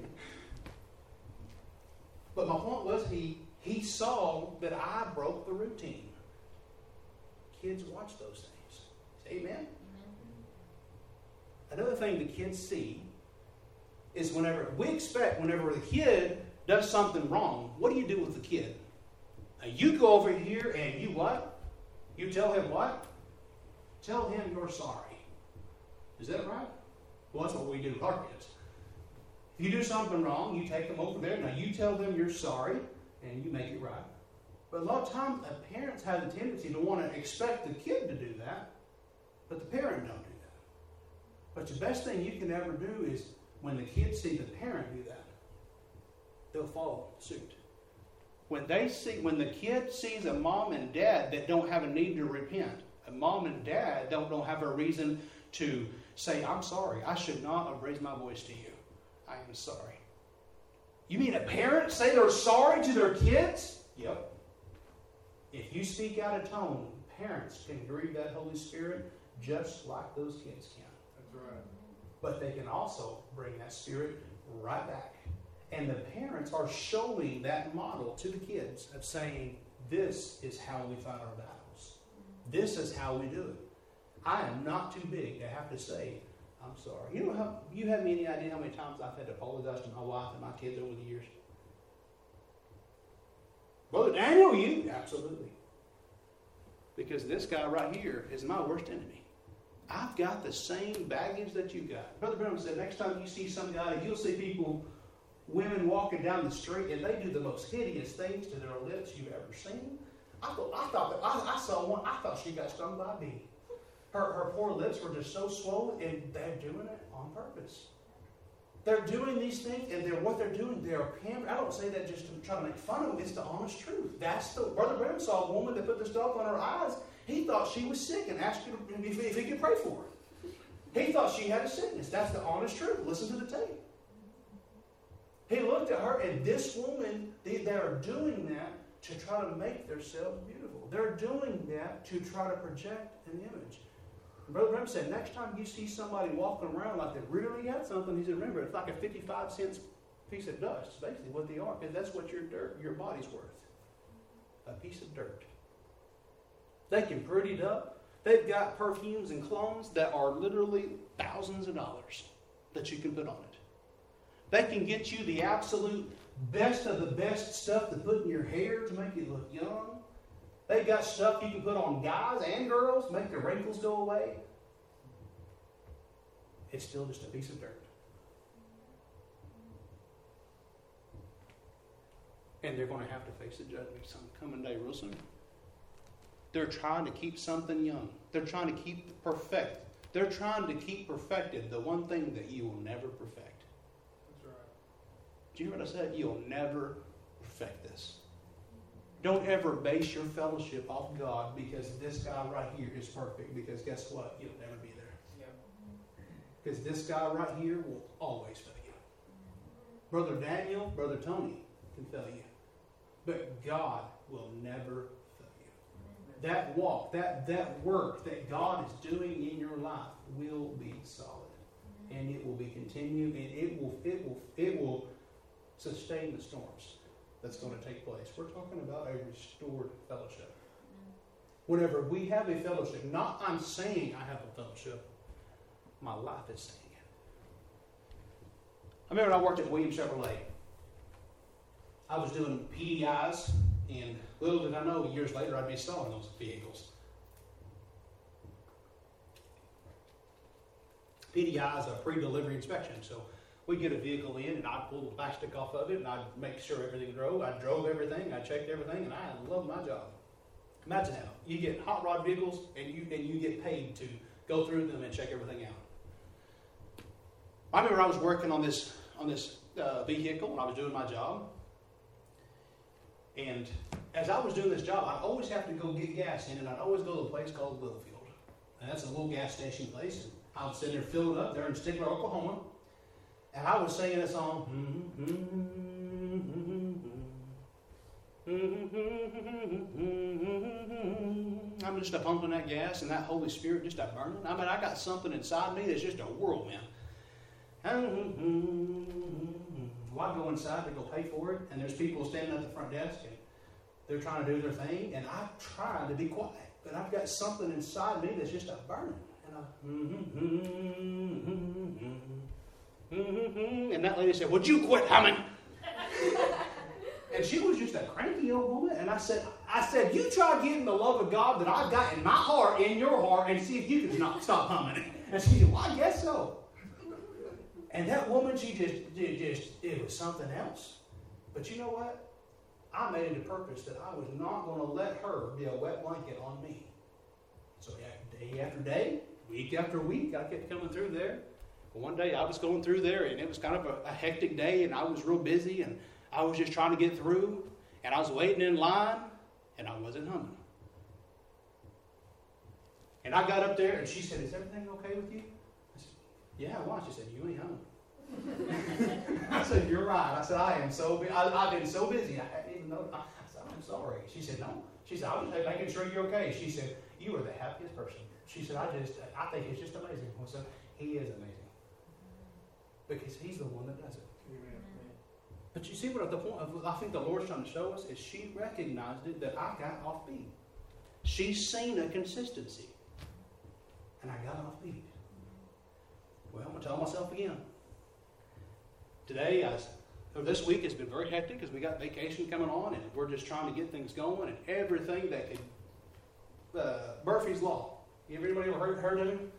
But my point was he saw that I broke the routine. Kids watch those things. Amen? Another thing the kids see is whenever the kid does something wrong, what do you do with the kid? Now, you go over here and you what? You tell him what? Tell him you're sorry. Is that right? Well, that's what we do with our kids. If you do something wrong, you take them over there. Now, you tell them you're sorry, and you make it right. But a lot of times, parents have the tendency to want to expect the kid to do that, but the parent don't do that. But the best thing you can ever do is when the kids see the parent do that, they'll follow suit. When the kid sees a mom and dad that don't have a need to repent, a mom and dad don't have a reason to say, I'm sorry, I should not have raised my voice to you. I am sorry. You mean a parent say they're sorry to their kids? Yep. If you speak out of tone, parents can grieve that Holy Spirit just like those kids can. That's right. But they can also bring that spirit right back. And the parents are showing that model to the kids of saying, this is how we fight our battles. This is how we do it. I am not too big to have to say, I'm sorry. You have any idea how many times I've had to apologize to my wife and my kids over the years? Brother Daniel, you? Absolutely. Because this guy right here is my worst enemy. I've got the same baggage that you got. Brother Branham said, next time you see some guy, you'll see people, women walking down the street, and they do the most hideous things to their lips you've ever seen. I saw one, I thought she got stung by a bee. Her poor lips were just so swollen, and they're doing it on purpose. They're doing these things, and what they're doing, they're pampering. I don't say that just to try to make fun of them. It's the honest truth. Brother Branham saw a woman that put the stuff on her eyes. He thought she was sick and asked him if he could pray for her. He thought she had a sickness. That's the honest truth. Listen to the tape. He looked at her, and this woman, they're doing that to try to make themselves beautiful. They're doing that to try to project an image. Brother Branham said, next time you see somebody walking around like they really got something, he said, remember, it's like a 55-cent piece of dust. It's basically what they are. And that's what your body's worth. A piece of dirt. They can pretty it up. They've got perfumes and colognes that are literally thousands of dollars that you can put on it. They can get you the absolute best of the best stuff to put in your hair to make you look young. They've got stuff you can put on guys and girls, make the wrinkles go away. It's still just a piece of dirt. And they're going to have to face the judgment some coming day real soon. They're trying to keep something young. They're trying to keep perfect. They're trying to keep perfected the one thing that you will never perfect. That's right. Do you hear what I said? You'll never perfect this. Don't ever base your fellowship off God because this guy right here is perfect. Because guess what? You'll never be there. Yep. Because this guy right here will always fail you. Brother Daniel, Brother Tony can fail you. But God will never fail you. That walk, that work that God is doing in your life will be solid. And it will be continued, and it will sustain the storms that's going to take place. We're talking about a restored fellowship. Whenever we have a fellowship, not I'm saying I have a fellowship, my life is saying it. I remember when I worked at Williams Chevrolet. I was doing PDIs, and little did I know, years later I'd be installing those vehicles. PDI is a pre-delivery inspection, so we'd get a vehicle in, and I'd pull the plastic off of it, and I'd make sure everything drove. I drove everything, I checked everything, and I loved my job. Imagine that. You get hot rod vehicles, and you get paid to go through them and check everything out. I remember I was working on this vehicle, and I was doing my job. And as I was doing this job, I'd always have to go get gas in, and I'd always go to a place called Littlefield. And that's a little gas station place. And I was sitting there filling up there in Stigler, Oklahoma. And I was singing a song. I'm just pumping that gas and that Holy Spirit just burning. I mean, I got something inside me that's just a whirlwind. Well, I go inside to go pay for it, and there's people standing at the front desk, and they're trying to do their thing, and I'm trying to be quiet, but I've got something inside me that's just a burning. And that lady said, "Would you quit humming?" And she was just a cranky old woman. And I said, "You try getting the love of God that I've got in my heart, in your heart, and see if you can stop humming it." And she said, "Well, I guess so." And that woman, she it was something else. But you know what? I made it a purpose that I was not going to let her be a wet blanket on me. So day after day, week after week, I kept coming through there. But one day I was going through there, and it was kind of a hectic day, and I was real busy, and I was just trying to get through, and I was waiting in line, and I wasn't humming. And I got up there, and she said, "Is everything okay with you?" I said, "Yeah, why?" She said, "You ain't humming." I said, "You're right." I said, "I've been so busy, I hadn't even know." I said, "I'm sorry." She said, "No." She said, "I was just making sure you're okay." She said, "You are the happiest person." She said, I think it's just amazing." I said, "He is amazing." because He's the one that does it. Amen. But you see what the point of, I think the Lord's trying to show us is she recognized it that I got off beat. She's seen a consistency. And I got off beat. Well, I'm going to tell myself again. This week has been very hectic because we got vacation coming on and we're just trying to get things going and everything that could. Murphy's Law. Anybody ever heard of him?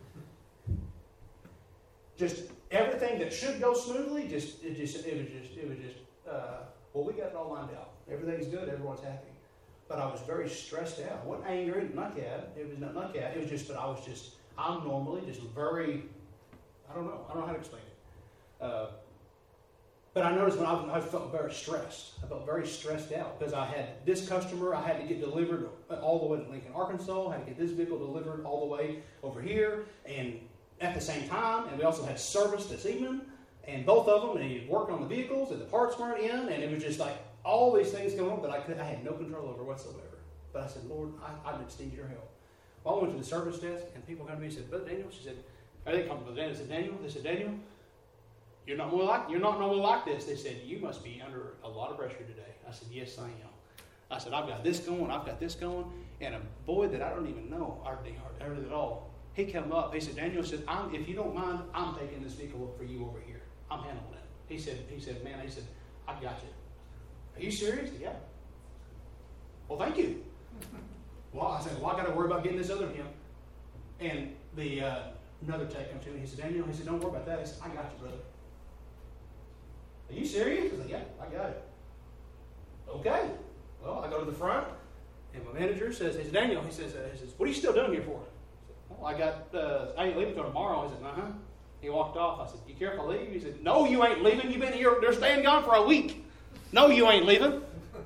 Just everything that should go smoothly, it was just. Well, we got it all lined out. Everything's good. Everyone's happy. But I was very stressed out. I wasn't angry, It was not that. It was just that I'm normally just very. I don't know how to explain it. But I noticed when I felt very stressed. I felt very stressed out because I had this customer I had to get delivered all the way to Lincoln, Arkansas. I had to get this vehicle delivered all the way over here, and at the same time. And we also had service this evening, and both of them. And he worked on the vehicles, and the parts weren't in, and it was just like all these things going on that I had no control over whatsoever. But I said, Lord, I just need your help. Well, I went to the service desk, and people come to me and said, Brother Daniel, she said, they come to Brother Daniel. They said, Daniel, you're not normally like this. They said, you must be under a lot of pressure today. I said, yes, I am. I said, I've got this going, and a boy that I don't even know hardly at all. He came up. He said, Daniel said, if you don't mind, I'm taking this vehicle up for you over here. I'm handling it. He said, man, I got you. Are you serious? Yeah. Well, thank you. Well, I said, I got to worry about getting this other to him. And the another tech came to me. He said, Daniel, don't worry about that. He said, I got you, brother. Are you serious? I said, yeah, I got it. Okay. Well, I go to the front, and my manager says, Daniel, he says, what are you still doing here for? I said, well, I ain't leaving till tomorrow. He said, uh-huh. He walked off. I said, you care if I leave? He said, no, you ain't leaving. You've been here. They're staying gone for a week. No, you ain't leaving.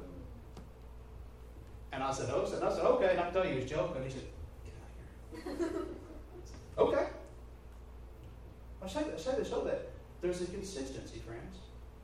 And I said, okay. And I tell you, he was joking. He said, get out of here. Okay. I say this so that there's a consistency, friends.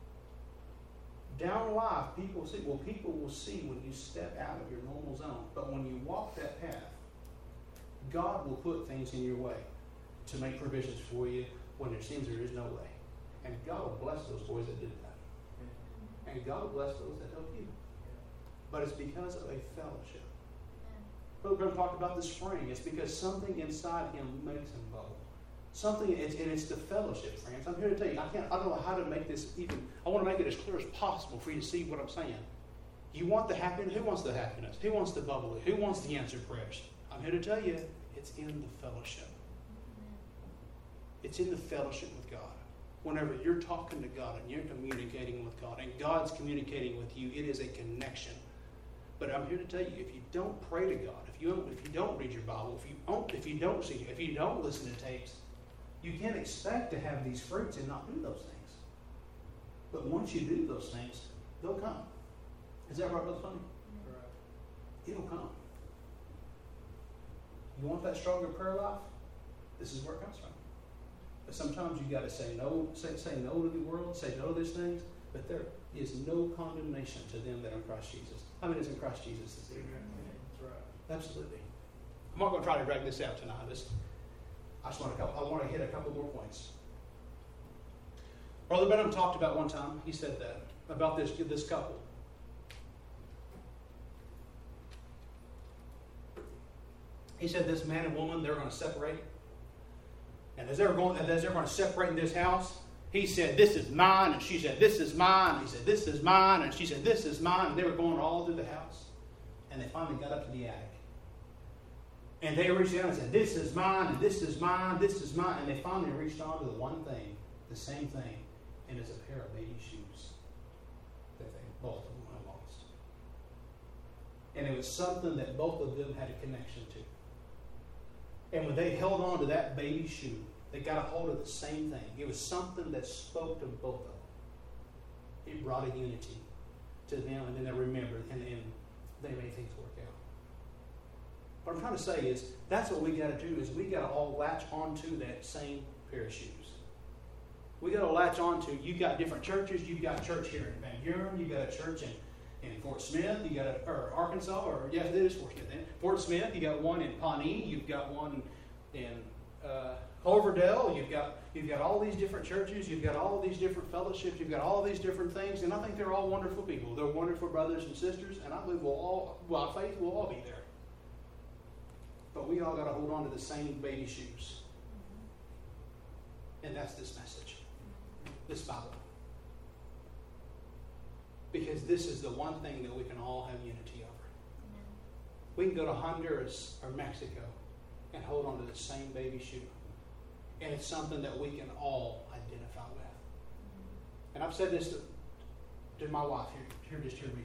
Down life, people will see when you step out of your normal zone. But when you walk that path, God will put things in your way to make provisions for you when there seems there is no way. And God will bless those boys that did that. And God will bless those that help you. But it's because of a fellowship. Brother Graham talked about the spring. It's because something inside him makes him bubble. It's the fellowship, friends. I'm here to tell you, I don't know how to make this I want to make it as clear as possible for you to see what I'm saying. You want the happiness? Who wants the happiness? Who wants the bubbly? Who wants the answered prayers? I'm here to tell you, it's in the fellowship. It's in the fellowship with God. Whenever you're talking to God and you're communicating with God and God's communicating with you, it is a connection. But I'm here to tell you, if you don't pray to God, if you don't read your Bible, if you don't see, if you don't listen to tapes, you can't expect to have these fruits and not do those things. But once you do those things, they'll come. Is that right, Brother Tony? Right. It'll come. You want that stronger prayer life? This is where it comes from. But sometimes you got to say no to the world, say no to these things. But there is no condemnation to them that are in Christ Jesus. How many is in Christ Jesus this evening? That's right. Absolutely. I'm not going to try to drag this out tonight. I want to hit a couple more points. Brother Benham talked about one time. He said that about this couple. He said this man and woman, they're going to separate. And as they're going to separate in this house, he said, this is mine. And she said, this is mine. And he said, this is mine. And she said, this is mine. And they were going all through the house. And they finally got up to the attic. And they reached down and said, this is mine, and this is mine, this is mine. And they finally reached on to the one thing, the same thing. And it's a pair of baby shoes that they both of them had lost. And it was something that both of them had a connection to. And when they held on to that baby shoe, they got a hold of the same thing. It was something that spoke to both of them. It brought a unity to them, and then they remembered, and they made things work out. What I'm trying to say is, that's what we got to do, is we got to all latch onto that same pair of shoes. We got to latch onto, you've got different churches. You've got a church here in Van Buren. You've got a church in Fort Smith. You got or Arkansas, or yes, it is Fort Smith. Fort Smith. You got one in Pawnee. You've got one in Cloverdale, you've got all these different churches, you've got all these different fellowships, you've got all these different things, and I think they're all wonderful people. They're wonderful brothers and sisters, and I believe by faith we'll all be there. But we all got to hold on to the same baby shoes. And that's this message, this Bible. Because this is the one thing that we can all have unity over. We can go to Honduras or Mexico and hold on to the same baby shoe. And it's something that we can all identify with. And I've said this to my wife here recently.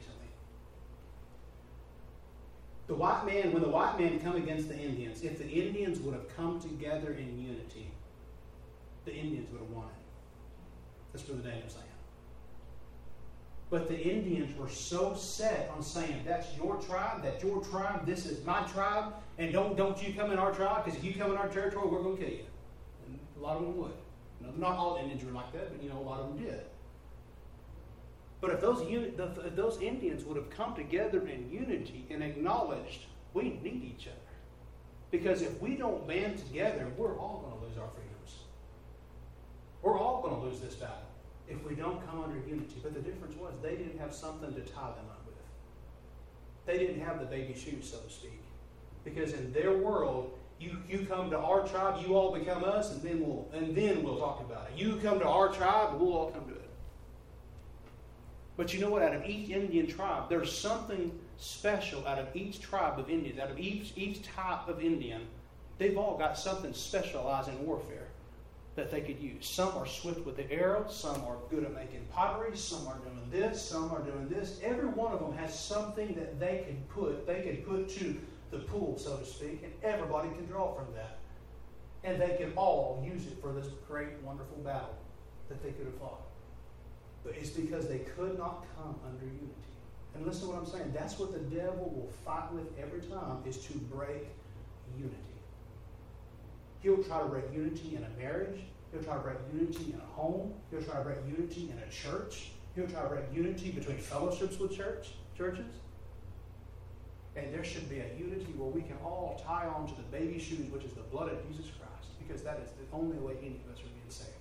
When the white man come against the Indians, if the Indians would have come together in unity, the Indians would have won it. That's what the Daniel's saying. But the Indians were so set on saying, that's your tribe, this is my tribe, and don't you come in our tribe, because if you come in our territory, we're going to kill you. And a lot of them would. Not all Indians were like that, but a lot of them did. But if those Indians would have come together in unity and acknowledged we need each other. Because if we don't band together, we're all going to lose our freedoms. We're all going to lose this battle if we don't come under unity. But the difference was they didn't have something to tie them up with. They didn't have the baby shoes, so to speak. Because in their world, you come to our tribe, you all become us, and then we'll talk about it. You come to our tribe, and we'll all come to it. But you know what? Out of each Indian tribe, there's something special out of each tribe of Indians, out of each type of Indian. They've all got something specialized in warfare that they could use. Some are swift with the arrow, some are good at making pottery, some are doing this, some are doing this. Every one of them has something that they could put to the pool, so to speak, and everybody can draw from that. And they can all use it for this great, wonderful battle that they could have fought. But it's because they could not come under unity. And listen to what I'm saying. That's what the devil will fight with every time, is to break unity. He'll try to break unity in a marriage. He'll try to break unity in a home. He'll try to break unity in a church. He'll try to break unity between fellowships with churches. And there should be a unity where we can all tie on to the baby shoes, which is the blood of Jesus Christ, because that is the only way any of us are being saved.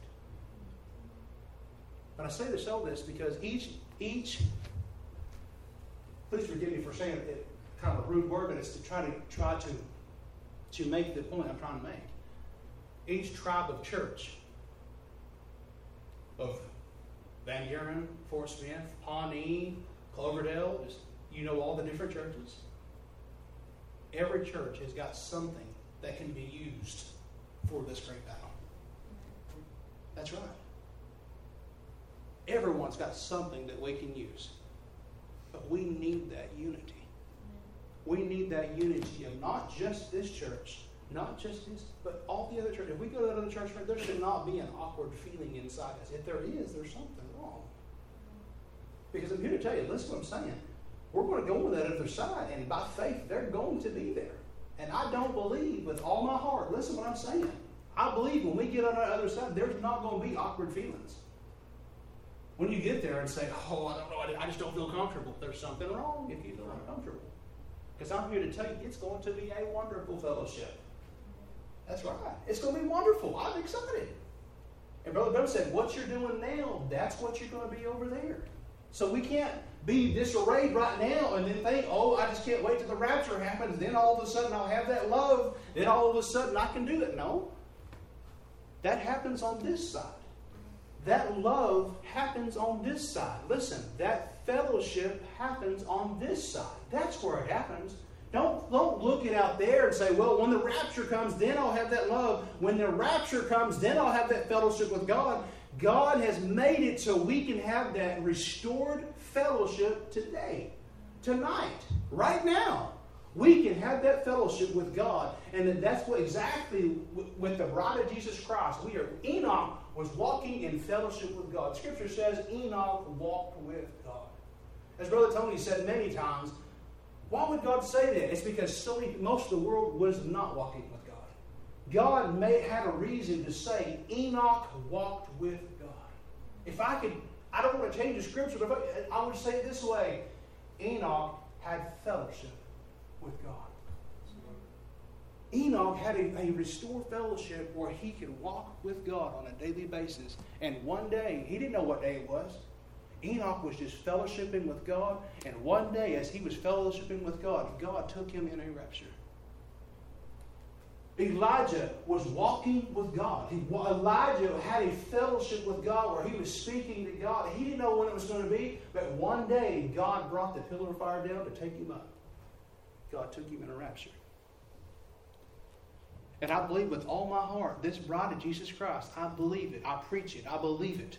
But I say this because each please forgive me for saying it kind of a rude word, but it's to try to make the point I'm trying to make. Each tribe of church of Van Buren, Fort Smith, Pawnee, Cloverdale, all the different churches. Every church has got something that can be used for this great battle. That's right. Everyone's got something that we can use. But we need that unity. We need that unity of not just this church, not just this, but all the other churches. If we go to that other church, there should not be an awkward feeling inside us. If there is, there's something wrong. Because I'm here to tell you, listen to what I'm saying. We're going to go with that other side, and by faith, they're going to be there. And I don't believe with all my heart, listen to what I'm saying. I believe when we get on that other side, there's not going to be awkward feelings. When you get there and say, I don't know, I just don't feel comfortable, there's something wrong if you feel uncomfortable. Because I'm here to tell you, it's going to be a wonderful fellowship. That's right. It's going to be wonderful. I'm excited. And Brother Bill said, what you're doing now, that's what you're going to be over there. So we can't be disarrayed right now and then think, I just can't wait till the rapture happens. Then all of a sudden I'll have that love. Then all of a sudden I can do it. No. That happens on this side. That love happens on this side. Listen, that fellowship happens on this side. That's where it happens. Don't look it out there and say, well, when the rapture comes, then I'll have that love. When the rapture comes, then I'll have that fellowship with God. God has made it so we can have that restored fellowship today, tonight, right now. We can have that fellowship with God. And that's what exactly with the bride of Jesus Christ. Enoch was walking in fellowship with God. Scripture says Enoch walked with God. As Brother Tony said many times, why would God say that? It's because most of the world was not walking with God. God had a reason to say Enoch walked with God. If I could, I don't want to change the scripture, but I would say it this way. Enoch had fellowship with God. Enoch had a restored fellowship where he could walk with God on a daily basis. And one day, he didn't know what day it was. Enoch was just fellowshipping with God. And one day, as he was fellowshipping with God, God took him in a rapture. Elijah was walking with God. Elijah had a fellowship with God where he was speaking to God. He didn't know when it was going to be, but one day God brought the pillar of fire down to take him up. God took him in a rapture. And I believe with all my heart, this bride of Jesus Christ, I believe it, I preach it, I believe it,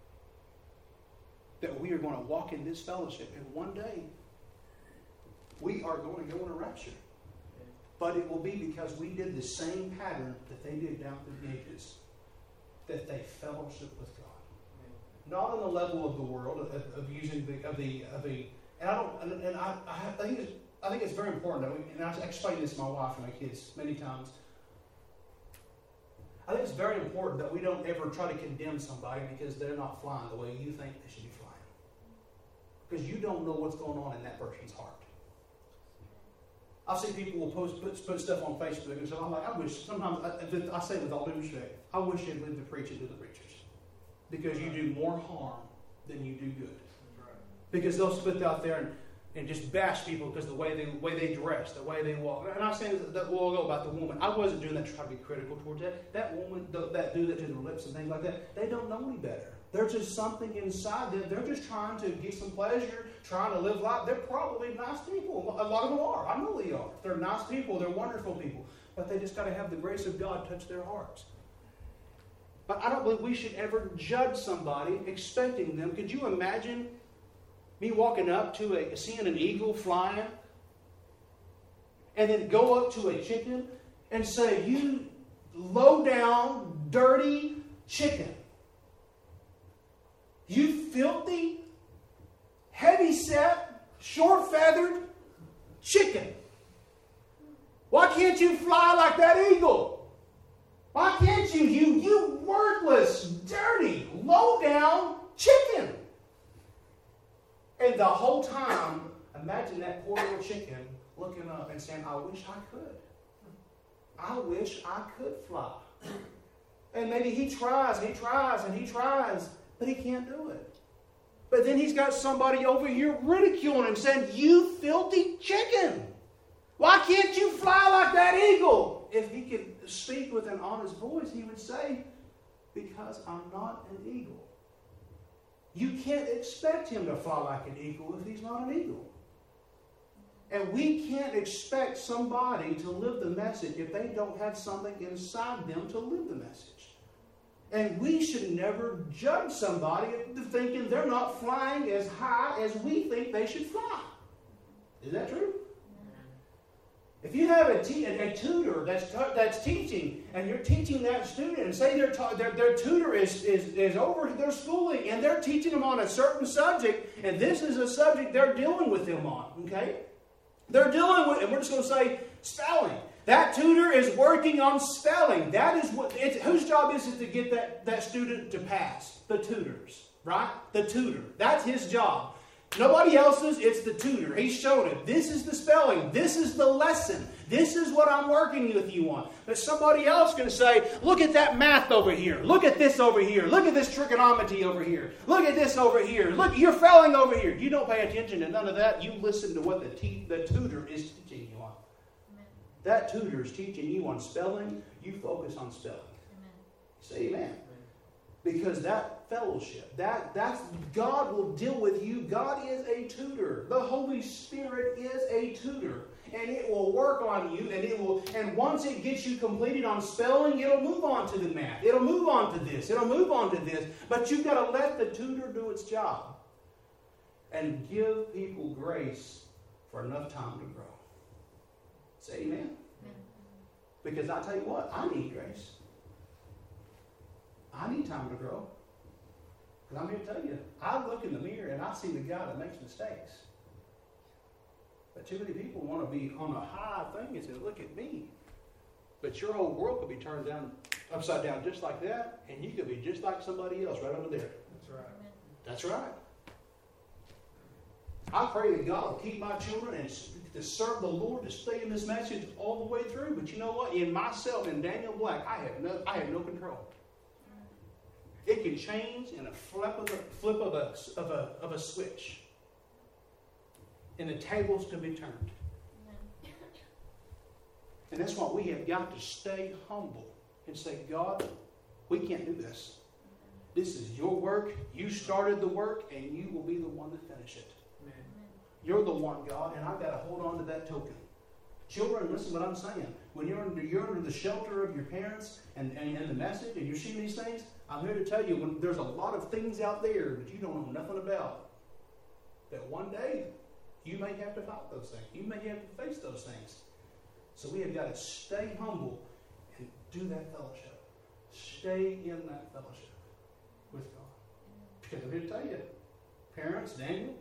that we are going to walk in this fellowship, and one day we are going to go in a rapture. But it will be because we did the same pattern that they did down through the ages. That they fellowship with God. Not on the level of the world, of using and I think it's very important that and I explain this to my wife and my kids many times. I think it's very important that we don't ever try to condemn somebody because they're not flying the way you think they should be flying. Because you don't know what's going on in that person's heart. I see people will put stuff on Facebook and stuff. I'm like, I wish, sometimes, I say with all due respect, I wish they'd leave the preaching to the preachers. Because you do more harm than you do good. Because they'll spit out there and just bash people because the way they dress, the way they walk. And I'm saying that we'll go about the woman. I wasn't doing that to try to be critical towards that. That woman, that dude that did their lips and things like that, they don't know any better. There's just something inside them. They're just trying to get some pleasure, trying to live life. They're probably nice people. A lot of them are. I know they are. They're nice people. They're wonderful people. But they just got to have the grace of God touch their hearts. But I don't believe we should ever judge somebody expecting them. Could you imagine me walking up to seeing an eagle flying and then go up to a chicken and say, "You low down, dirty chicken. You filthy, heavy-set, short-feathered chicken. Why can't you fly like that eagle? Why can't you, you worthless, dirty, low-down chicken?" And the whole time, imagine that poor little chicken looking up and saying, "I wish I could. I wish I could fly." And maybe he tries, and he tries, and he tries, but he can't do it. But then he's got somebody over here ridiculing him, saying, "You filthy chicken. Why can't you fly like that eagle?" If he could speak with an honest voice, he would say, "Because I'm not an eagle." You can't expect him to fly like an eagle if he's not an eagle. And we can't expect somebody to live the message if they don't have something inside them to live the message. And we should never judge somebody thinking they're not flying as high as we think they should fly. Is that true? If you have a tutor that's teaching, and you're teaching that student, and say their tutor is over their schooling, and they're teaching them on a certain subject, and this is a subject they're dealing with them on, okay? They're dealing with, and we're just going to say spelling. That tutor is working on spelling. That is whose job is it to get that student to pass? The tutor's, right? The tutor. That's his job. Nobody else's, it's the tutor. He's shown it. This is the spelling. This is the lesson. This is what I'm working with you on. But somebody else can say, "Look at that math over here. Look at this over here. Look at this trigonometry over here. Look at this over here. Look, you're failing over here." You don't pay attention to none of that. You listen to what the tutor is teaching you on. Amen. That tutor is teaching you on spelling. You focus on spelling. Amen. Say amen. Because that fellowship, that's God will deal with you. God is a tutor. The Holy Spirit is a tutor. And it will work on you, and once it gets you completed on spelling, it'll move on to the math. It'll move on to this. It'll move on to this. But you've got to let the tutor do its job. And give people grace for enough time to grow. Say amen. Because I tell you what, I need grace. I need time to grow. Because I'm here to tell you, I look in the mirror and I see the guy that makes mistakes. But too many people want to be on a high thing and say, "Look at me." But your whole world could be turned upside down just like that, and you could be just like somebody else right over there. That's right. That's right. I pray that God will keep my children and to serve the Lord, to stay in this message all the way through. But you know what? In myself, in Daniel Black, I have no control. It can change in a flip of a switch. And the tables can be turned. And that's why we have got to stay humble and say, God, we can't do this. This is your work. You started the work, and you will be the one to finish it. Amen. You're the one, God, and I've got to hold on to that token. Children, listen to what I'm saying. When you're under the shelter of your parents and the message, and you're seeing these things, I'm here to tell you, when there's a lot of things out there that you don't know nothing about, that one day you may have to fight those things. You may have to face those things. So we have got to stay humble and do that fellowship. Stay in that fellowship with God. Because I'm here to tell you, parents, Daniel,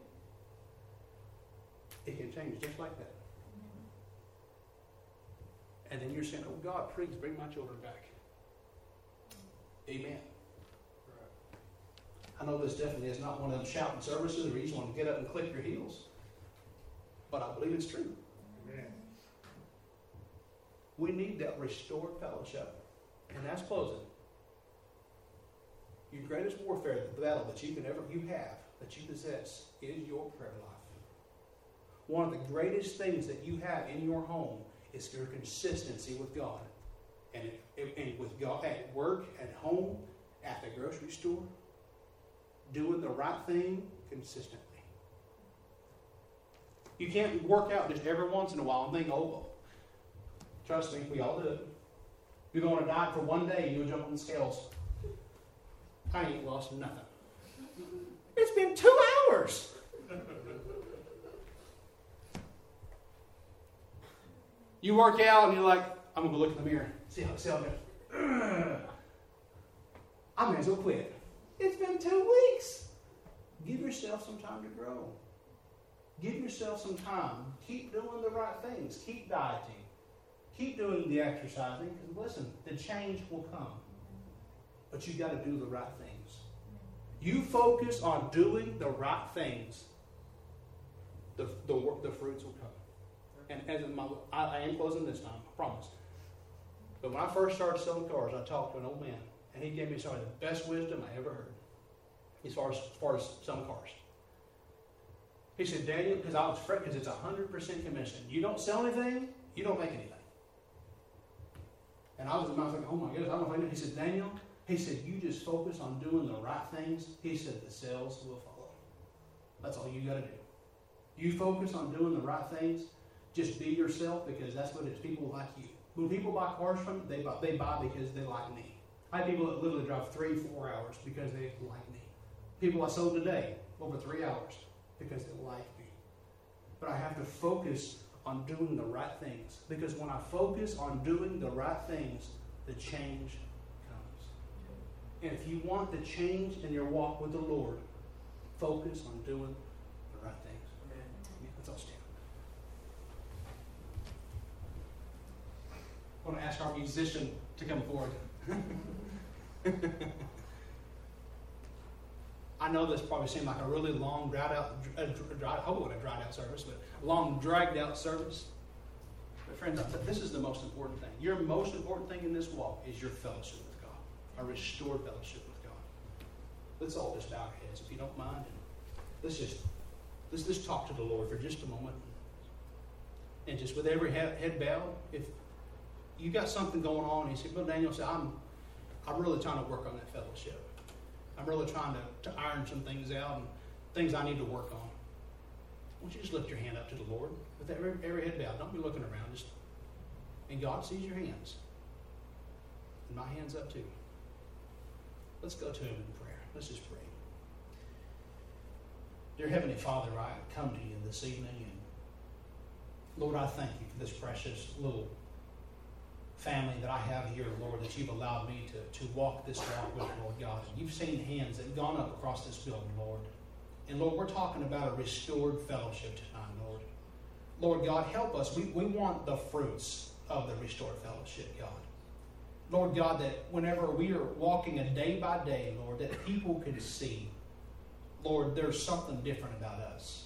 it can change just like that. And then you're saying, oh God, please bring my children back. Amen. I know this definitely is not one of them shouting services where you just want to get up and click your heels. But I believe it's true. Amen. We need that restored fellowship. And that's closing. Your greatest warfare, the battle that you have, that you possess, is your prayer life. One of the greatest things that you have in your home is your consistency with God. And with God at work, at home, at the grocery store, doing the right thing consistently. You can't work out just every once in a while and think, oh, well, trust me, we all do it. You go on a diet for one day and you'll jump on the scales. I ain't lost nothing. It's been 2 hours. You work out and you're like, I'm going to go look in the mirror. See how I'm doing. I may as well quit. It's been 2 weeks. Give yourself some time to grow. Give yourself some time. Keep doing the right things. Keep dieting. Keep doing the exercising. Because listen, the change will come. But you've got to do the right things. You focus on doing the right things, the fruits will come. And I am closing this time, I promise. But when I first started selling cars, I talked to an old man, and he gave me some of the best wisdom I ever heard as far as selling cars. He said, Daniel, because I was afraid, because it's 100% commission. You don't sell anything, you don't make anything. And I was like, oh my goodness, I don't know if I know. He said, Daniel, he said, you just focus on doing the right things. He said, the sales will follow. That's all you got to do. You focus on doing the right things. Just be yourself, because that's what it is. People like you. When people buy cars from you, they buy because they like me. I have people that literally drive 3-4 hours because they like me. People I sold today, over 3 hours, because they like me. But I have to focus on doing the right things. Because when I focus on doing the right things, the change comes. And if you want the change in your walk with the Lord, focus on doing the right things. Amen. Let's all stand. I want to ask our musician to come forward. I know this probably seemed like a really long, I hope it would have dried out service, but long, dragged out service. But friends, this is the most important thing. Your most important thing in this walk is your fellowship with God, a restored fellowship with God. Let's all just bow our heads, if you don't mind. Let's just talk to the Lord for just a moment. And just with every head bowed, if you got something going on, and you say, well, Daniel said, I'm really trying to work on that fellowship. I'm really trying to iron some things out and things I need to work on. Why don't you just lift your hand up to the Lord with every head bowed? Don't be looking around. And God sees your hands. And my hand's up too. Let's go to Him in prayer. Let's just pray. Dear Heavenly Father, I come to you this evening, and Lord, I thank you for this precious little family that I have here, Lord, that you've allowed me to walk this walk with, Lord God. And you've seen hands that have gone up across this building, Lord. And Lord, we're talking about a restored fellowship tonight, Lord. Lord God, help us. We want the fruits of the restored fellowship, God. Lord God, that whenever we are walking a day by day, Lord, that people can see, Lord, there's something different about us.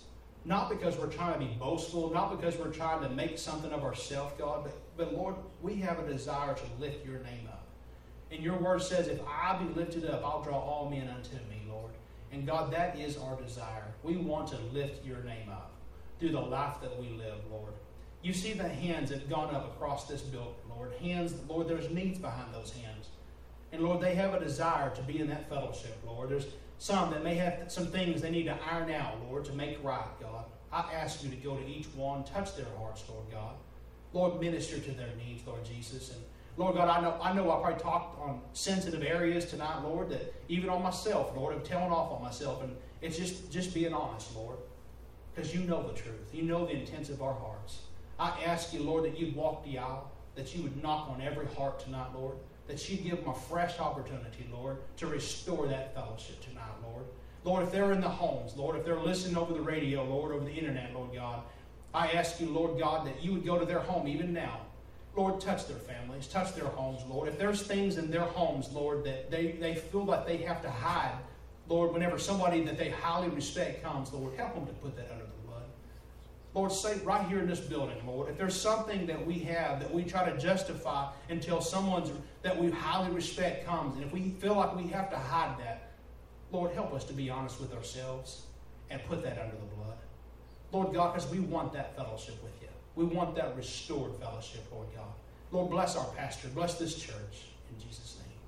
not because we're trying to be boastful, not because we're trying to make something of ourselves, God, but Lord, we have a desire to lift your name up. And your word says, if I be lifted up, I'll draw all men unto me, Lord. And God, that is our desire. We want to lift your name up through the life that we live, Lord. You see the hands that have gone up across this building, Lord. Hands, Lord, there's needs behind those hands. And Lord, they have a desire to be in that fellowship, Lord. There's some that may have some things they need to iron out, Lord, to make right, God. I ask you to go to each one, touch their hearts, Lord God. Lord, minister to their needs, Lord Jesus. And Lord God, I know I probably talked on sensitive areas tonight, Lord, that even on myself, Lord, I'm telling off on myself. And it's just being honest, Lord, because you know the truth. You know the intents of our hearts. I ask you, Lord, that you'd walk the aisle, that you would knock on every heart tonight, Lord, that you'd give them a fresh opportunity, Lord, to restore that fellowship tonight, Lord. Lord, if they're in the homes, Lord, if they're listening over the radio, Lord, over the internet, Lord God, I ask you, Lord God, that you would go to their home even now. Lord, touch their families, touch their homes, Lord. If there's things in their homes, Lord, that they feel like they have to hide, Lord, whenever somebody that they highly respect comes, Lord, help them to put that under the blood. Lord, say right here in this building, Lord, if there's something that we have that we try to justify until someone that we highly respect comes, and if we feel like we have to hide that, Lord, help us to be honest with ourselves and put that under the blood. Lord God, because we want that fellowship with you. We want that restored fellowship, Lord God. Lord, bless our pastor. Bless this church. In Jesus' name,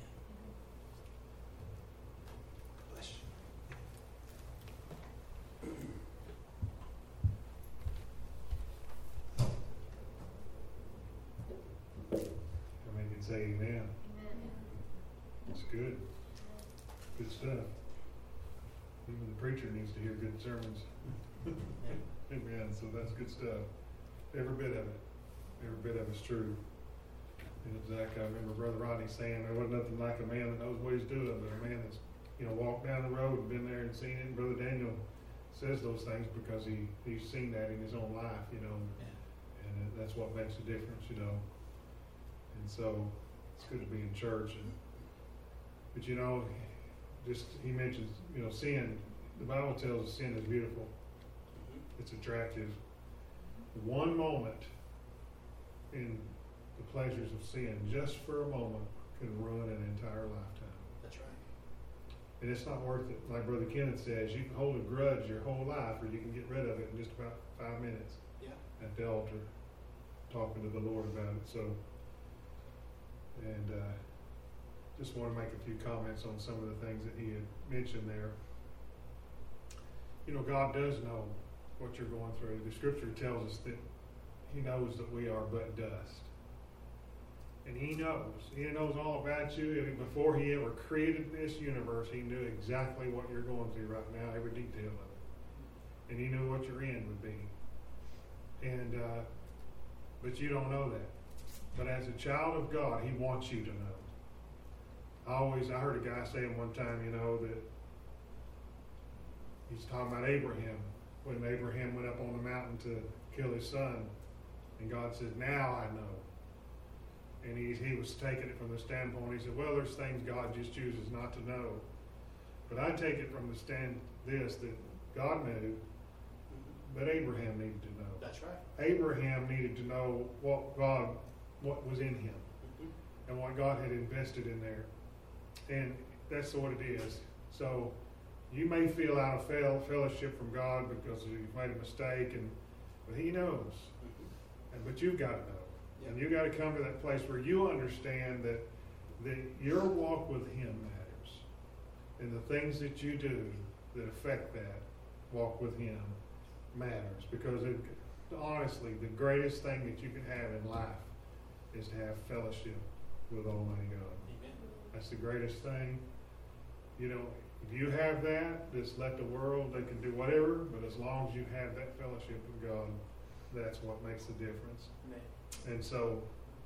amen. Bless you. I mean, you can say amen. It's good. Good stuff. Even the preacher needs to hear good sermons. Amen. So that's good stuff. Every bit of it. Every bit of it's true. And exactly, I remember Brother Rodney saying there wasn't nothing like a man that knows what he's doing, but a man that's, walked down the road and been there and seen it. And Brother Daniel says those things because he's seen that in his own life, Yeah. and that's what makes a difference, And so it's good to be in church. But just he mentions, sin. The Bible tells us sin is beautiful. It's attractive. One moment in the pleasures of sin, just for a moment, can ruin an entire lifetime. That's right. And it's not worth it. Like Brother Kenneth says, you can hold a grudge your whole life, or you can get rid of it in just about 5 minutes at the altar, talking to the Lord about it. So, and just want to make a few comments on some of the things that he had mentioned there. God does know what you're going through. The scripture tells us that he knows that we are but dust. And he knows all about you. And before he ever created this universe, he knew exactly what you're going through right now, every detail of it. And he knew what your end would be. And but you don't know that. But as a child of God, he wants you to know. I heard a guy saying one time, that he's talking about Abraham, when Abraham went up on the mountain to kill his son, and God said, now I know. And he was taking it from the standpoint, he said, well, there's things God just chooses not to know. But I take it from the that God knew, but Abraham needed to know. That's right. Abraham needed to know what was in him, and what God had invested in there. And that's what it is. So you may feel out of fellowship from God because you've made a mistake, but he knows. But you've got to know. Yep. And you've got to come to that place where you understand that your walk with him matters. And the things that you do that affect that walk with him matters. Because honestly, the greatest thing that you can have in life is to have fellowship with Almighty God. Amen. That's the greatest thing. If you have that, just let the world, they can do whatever, but as long as you have that fellowship with God, that's what makes the difference. Amen. And so,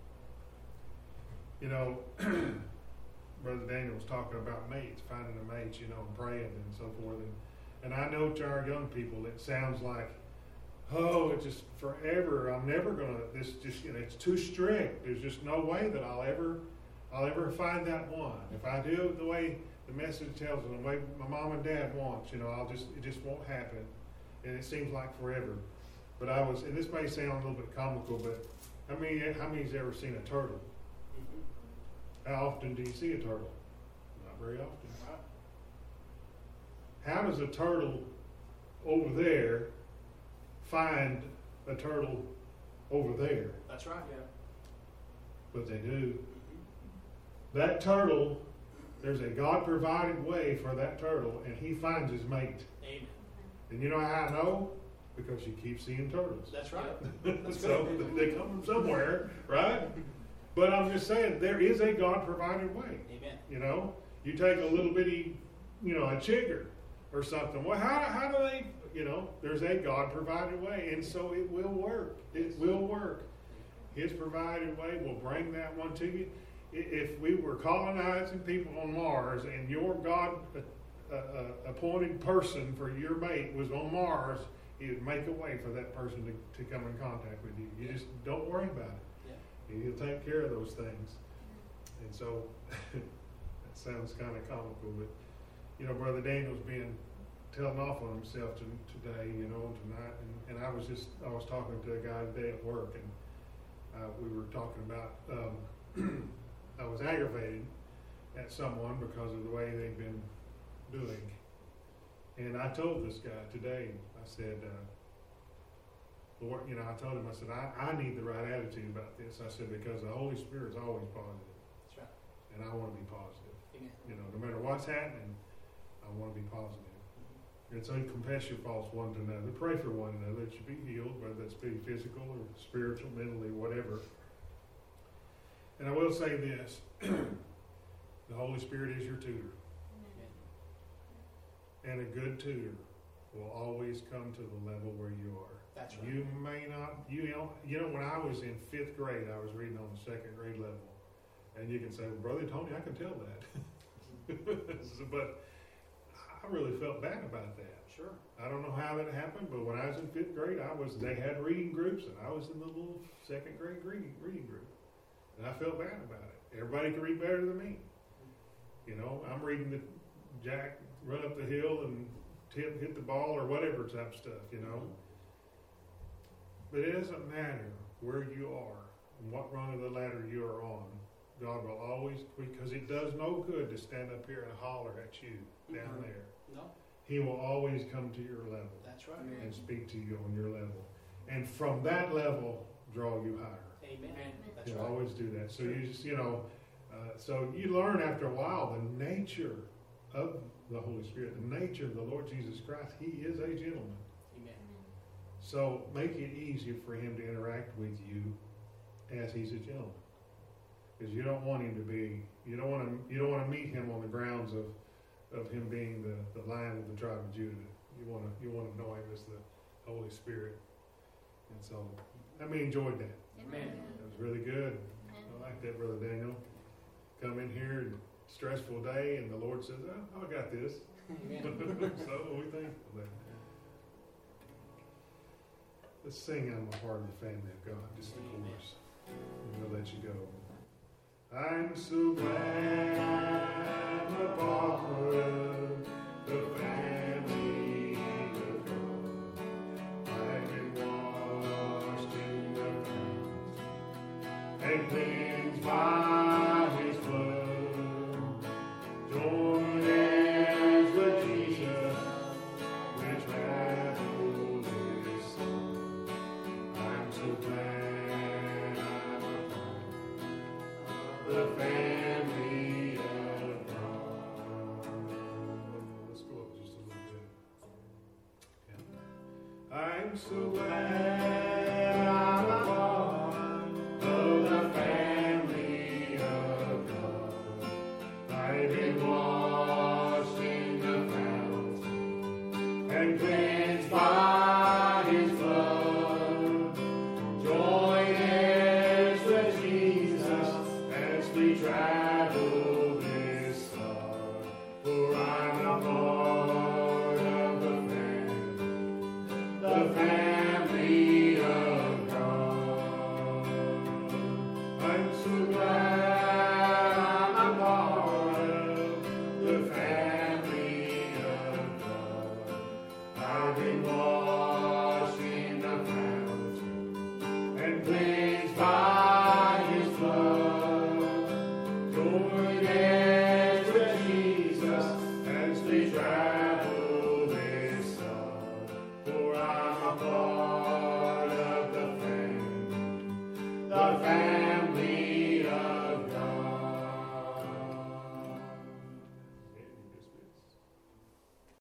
Brother Daniel was talking about mates, finding a mate, and praying and so forth. And I know to our young people, it sounds like, it's just forever. I'm never going to, it's too strict. There's just no way that I'll ever find that one. If I do it the way the message tells me, the way my mom and dad want, it just won't happen. and it seems like forever. But and this may sound a little bit comical, but how many's ever seen a turtle? How often do you see a turtle? Not very often. How does a turtle over there find a turtle over there? That's right. Yeah. But they do. That turtle, there's a God-provided way for that turtle, and he finds his mate. Amen. And you know how I know? Because you keep seeing turtles. That's right. That's So good. they come from somewhere, right? But I'm just saying, there is a God-provided way. Amen. You know, you take a little bitty, a chigger or something. Well, how do they, there's a God-provided way, and so it will work. It will work. His provided way will bring that one to you. If we were colonizing people on Mars and your God appointed person for your mate was on Mars, he would make a way for that person to come in contact with you. You just don't worry about it. Yeah. He'll take care of those things. And so that sounds kind of comical, but Brother Daniel's been telling off on himself today, tonight, and I was talking to a guy today at work, and we were talking about I was aggravated at someone because of the way they've been doing. And I told this guy today, I said, Lord, I told him, I said, I need the right attitude about this. I said, because the Holy Spirit's always positive. That's right. And I want to be positive. Amen. No matter what's happening, I want to be positive. And so confess your faults one to another. Pray for one another that you be healed, whether that's be physical or spiritual, mentally, whatever. And I will say this, the Holy Spirit is your tutor. And a good tutor will always come to the level where you are. That's right. You may not, when I was in 5th grade, I was reading on the 2nd grade level. And you can say, well, Brother Tony, I can tell that. But I really felt bad about that. Sure. I don't know how that happened, but when I was in 5th grade, they had reading groups, and I was in the little 2nd grade reading group. And I felt bad about it. Everybody could read better than me. I'm reading the Jack run up the hill and hit the ball or whatever type stuff, But it doesn't matter where you are and what rung of the ladder you are on. God will always, because it does no good to stand up here and holler at you down there. No. He will always come to your level. That's right. And speak to you on your level. And from that level, draw you higher. Amen. That's He'll right. always do that. So you just, so you learn after a while the nature of the Holy Spirit, the nature of the Lord Jesus Christ. He is a gentleman. Amen. So make it easier for him to interact with you as he's a gentleman. Because you don't want him to be, you don't want to meet him on the grounds of him being the Lion of the tribe of Judah. You want to know him as the Holy Spirit. And so, enjoyed that. Amen. It was really good. I like that, Brother Daniel. Come in here and stressful day, and the Lord says, "Oh, I got this." Amen. So we thankful for that. Let's sing "I'm a part of the family of God." Just the chorus. And we'll let you go. I'm so glad I'm a part of the family of God. I've been washed in the clouds and cleansed by His blood. Joined as with Jesus, which traveled His Son. I'm so glad I'm a part of the family of God. Let's go up just a little bit. Yeah. I'm so glad I'm a part of the family of God. I've been washed in the fountain and cleansed by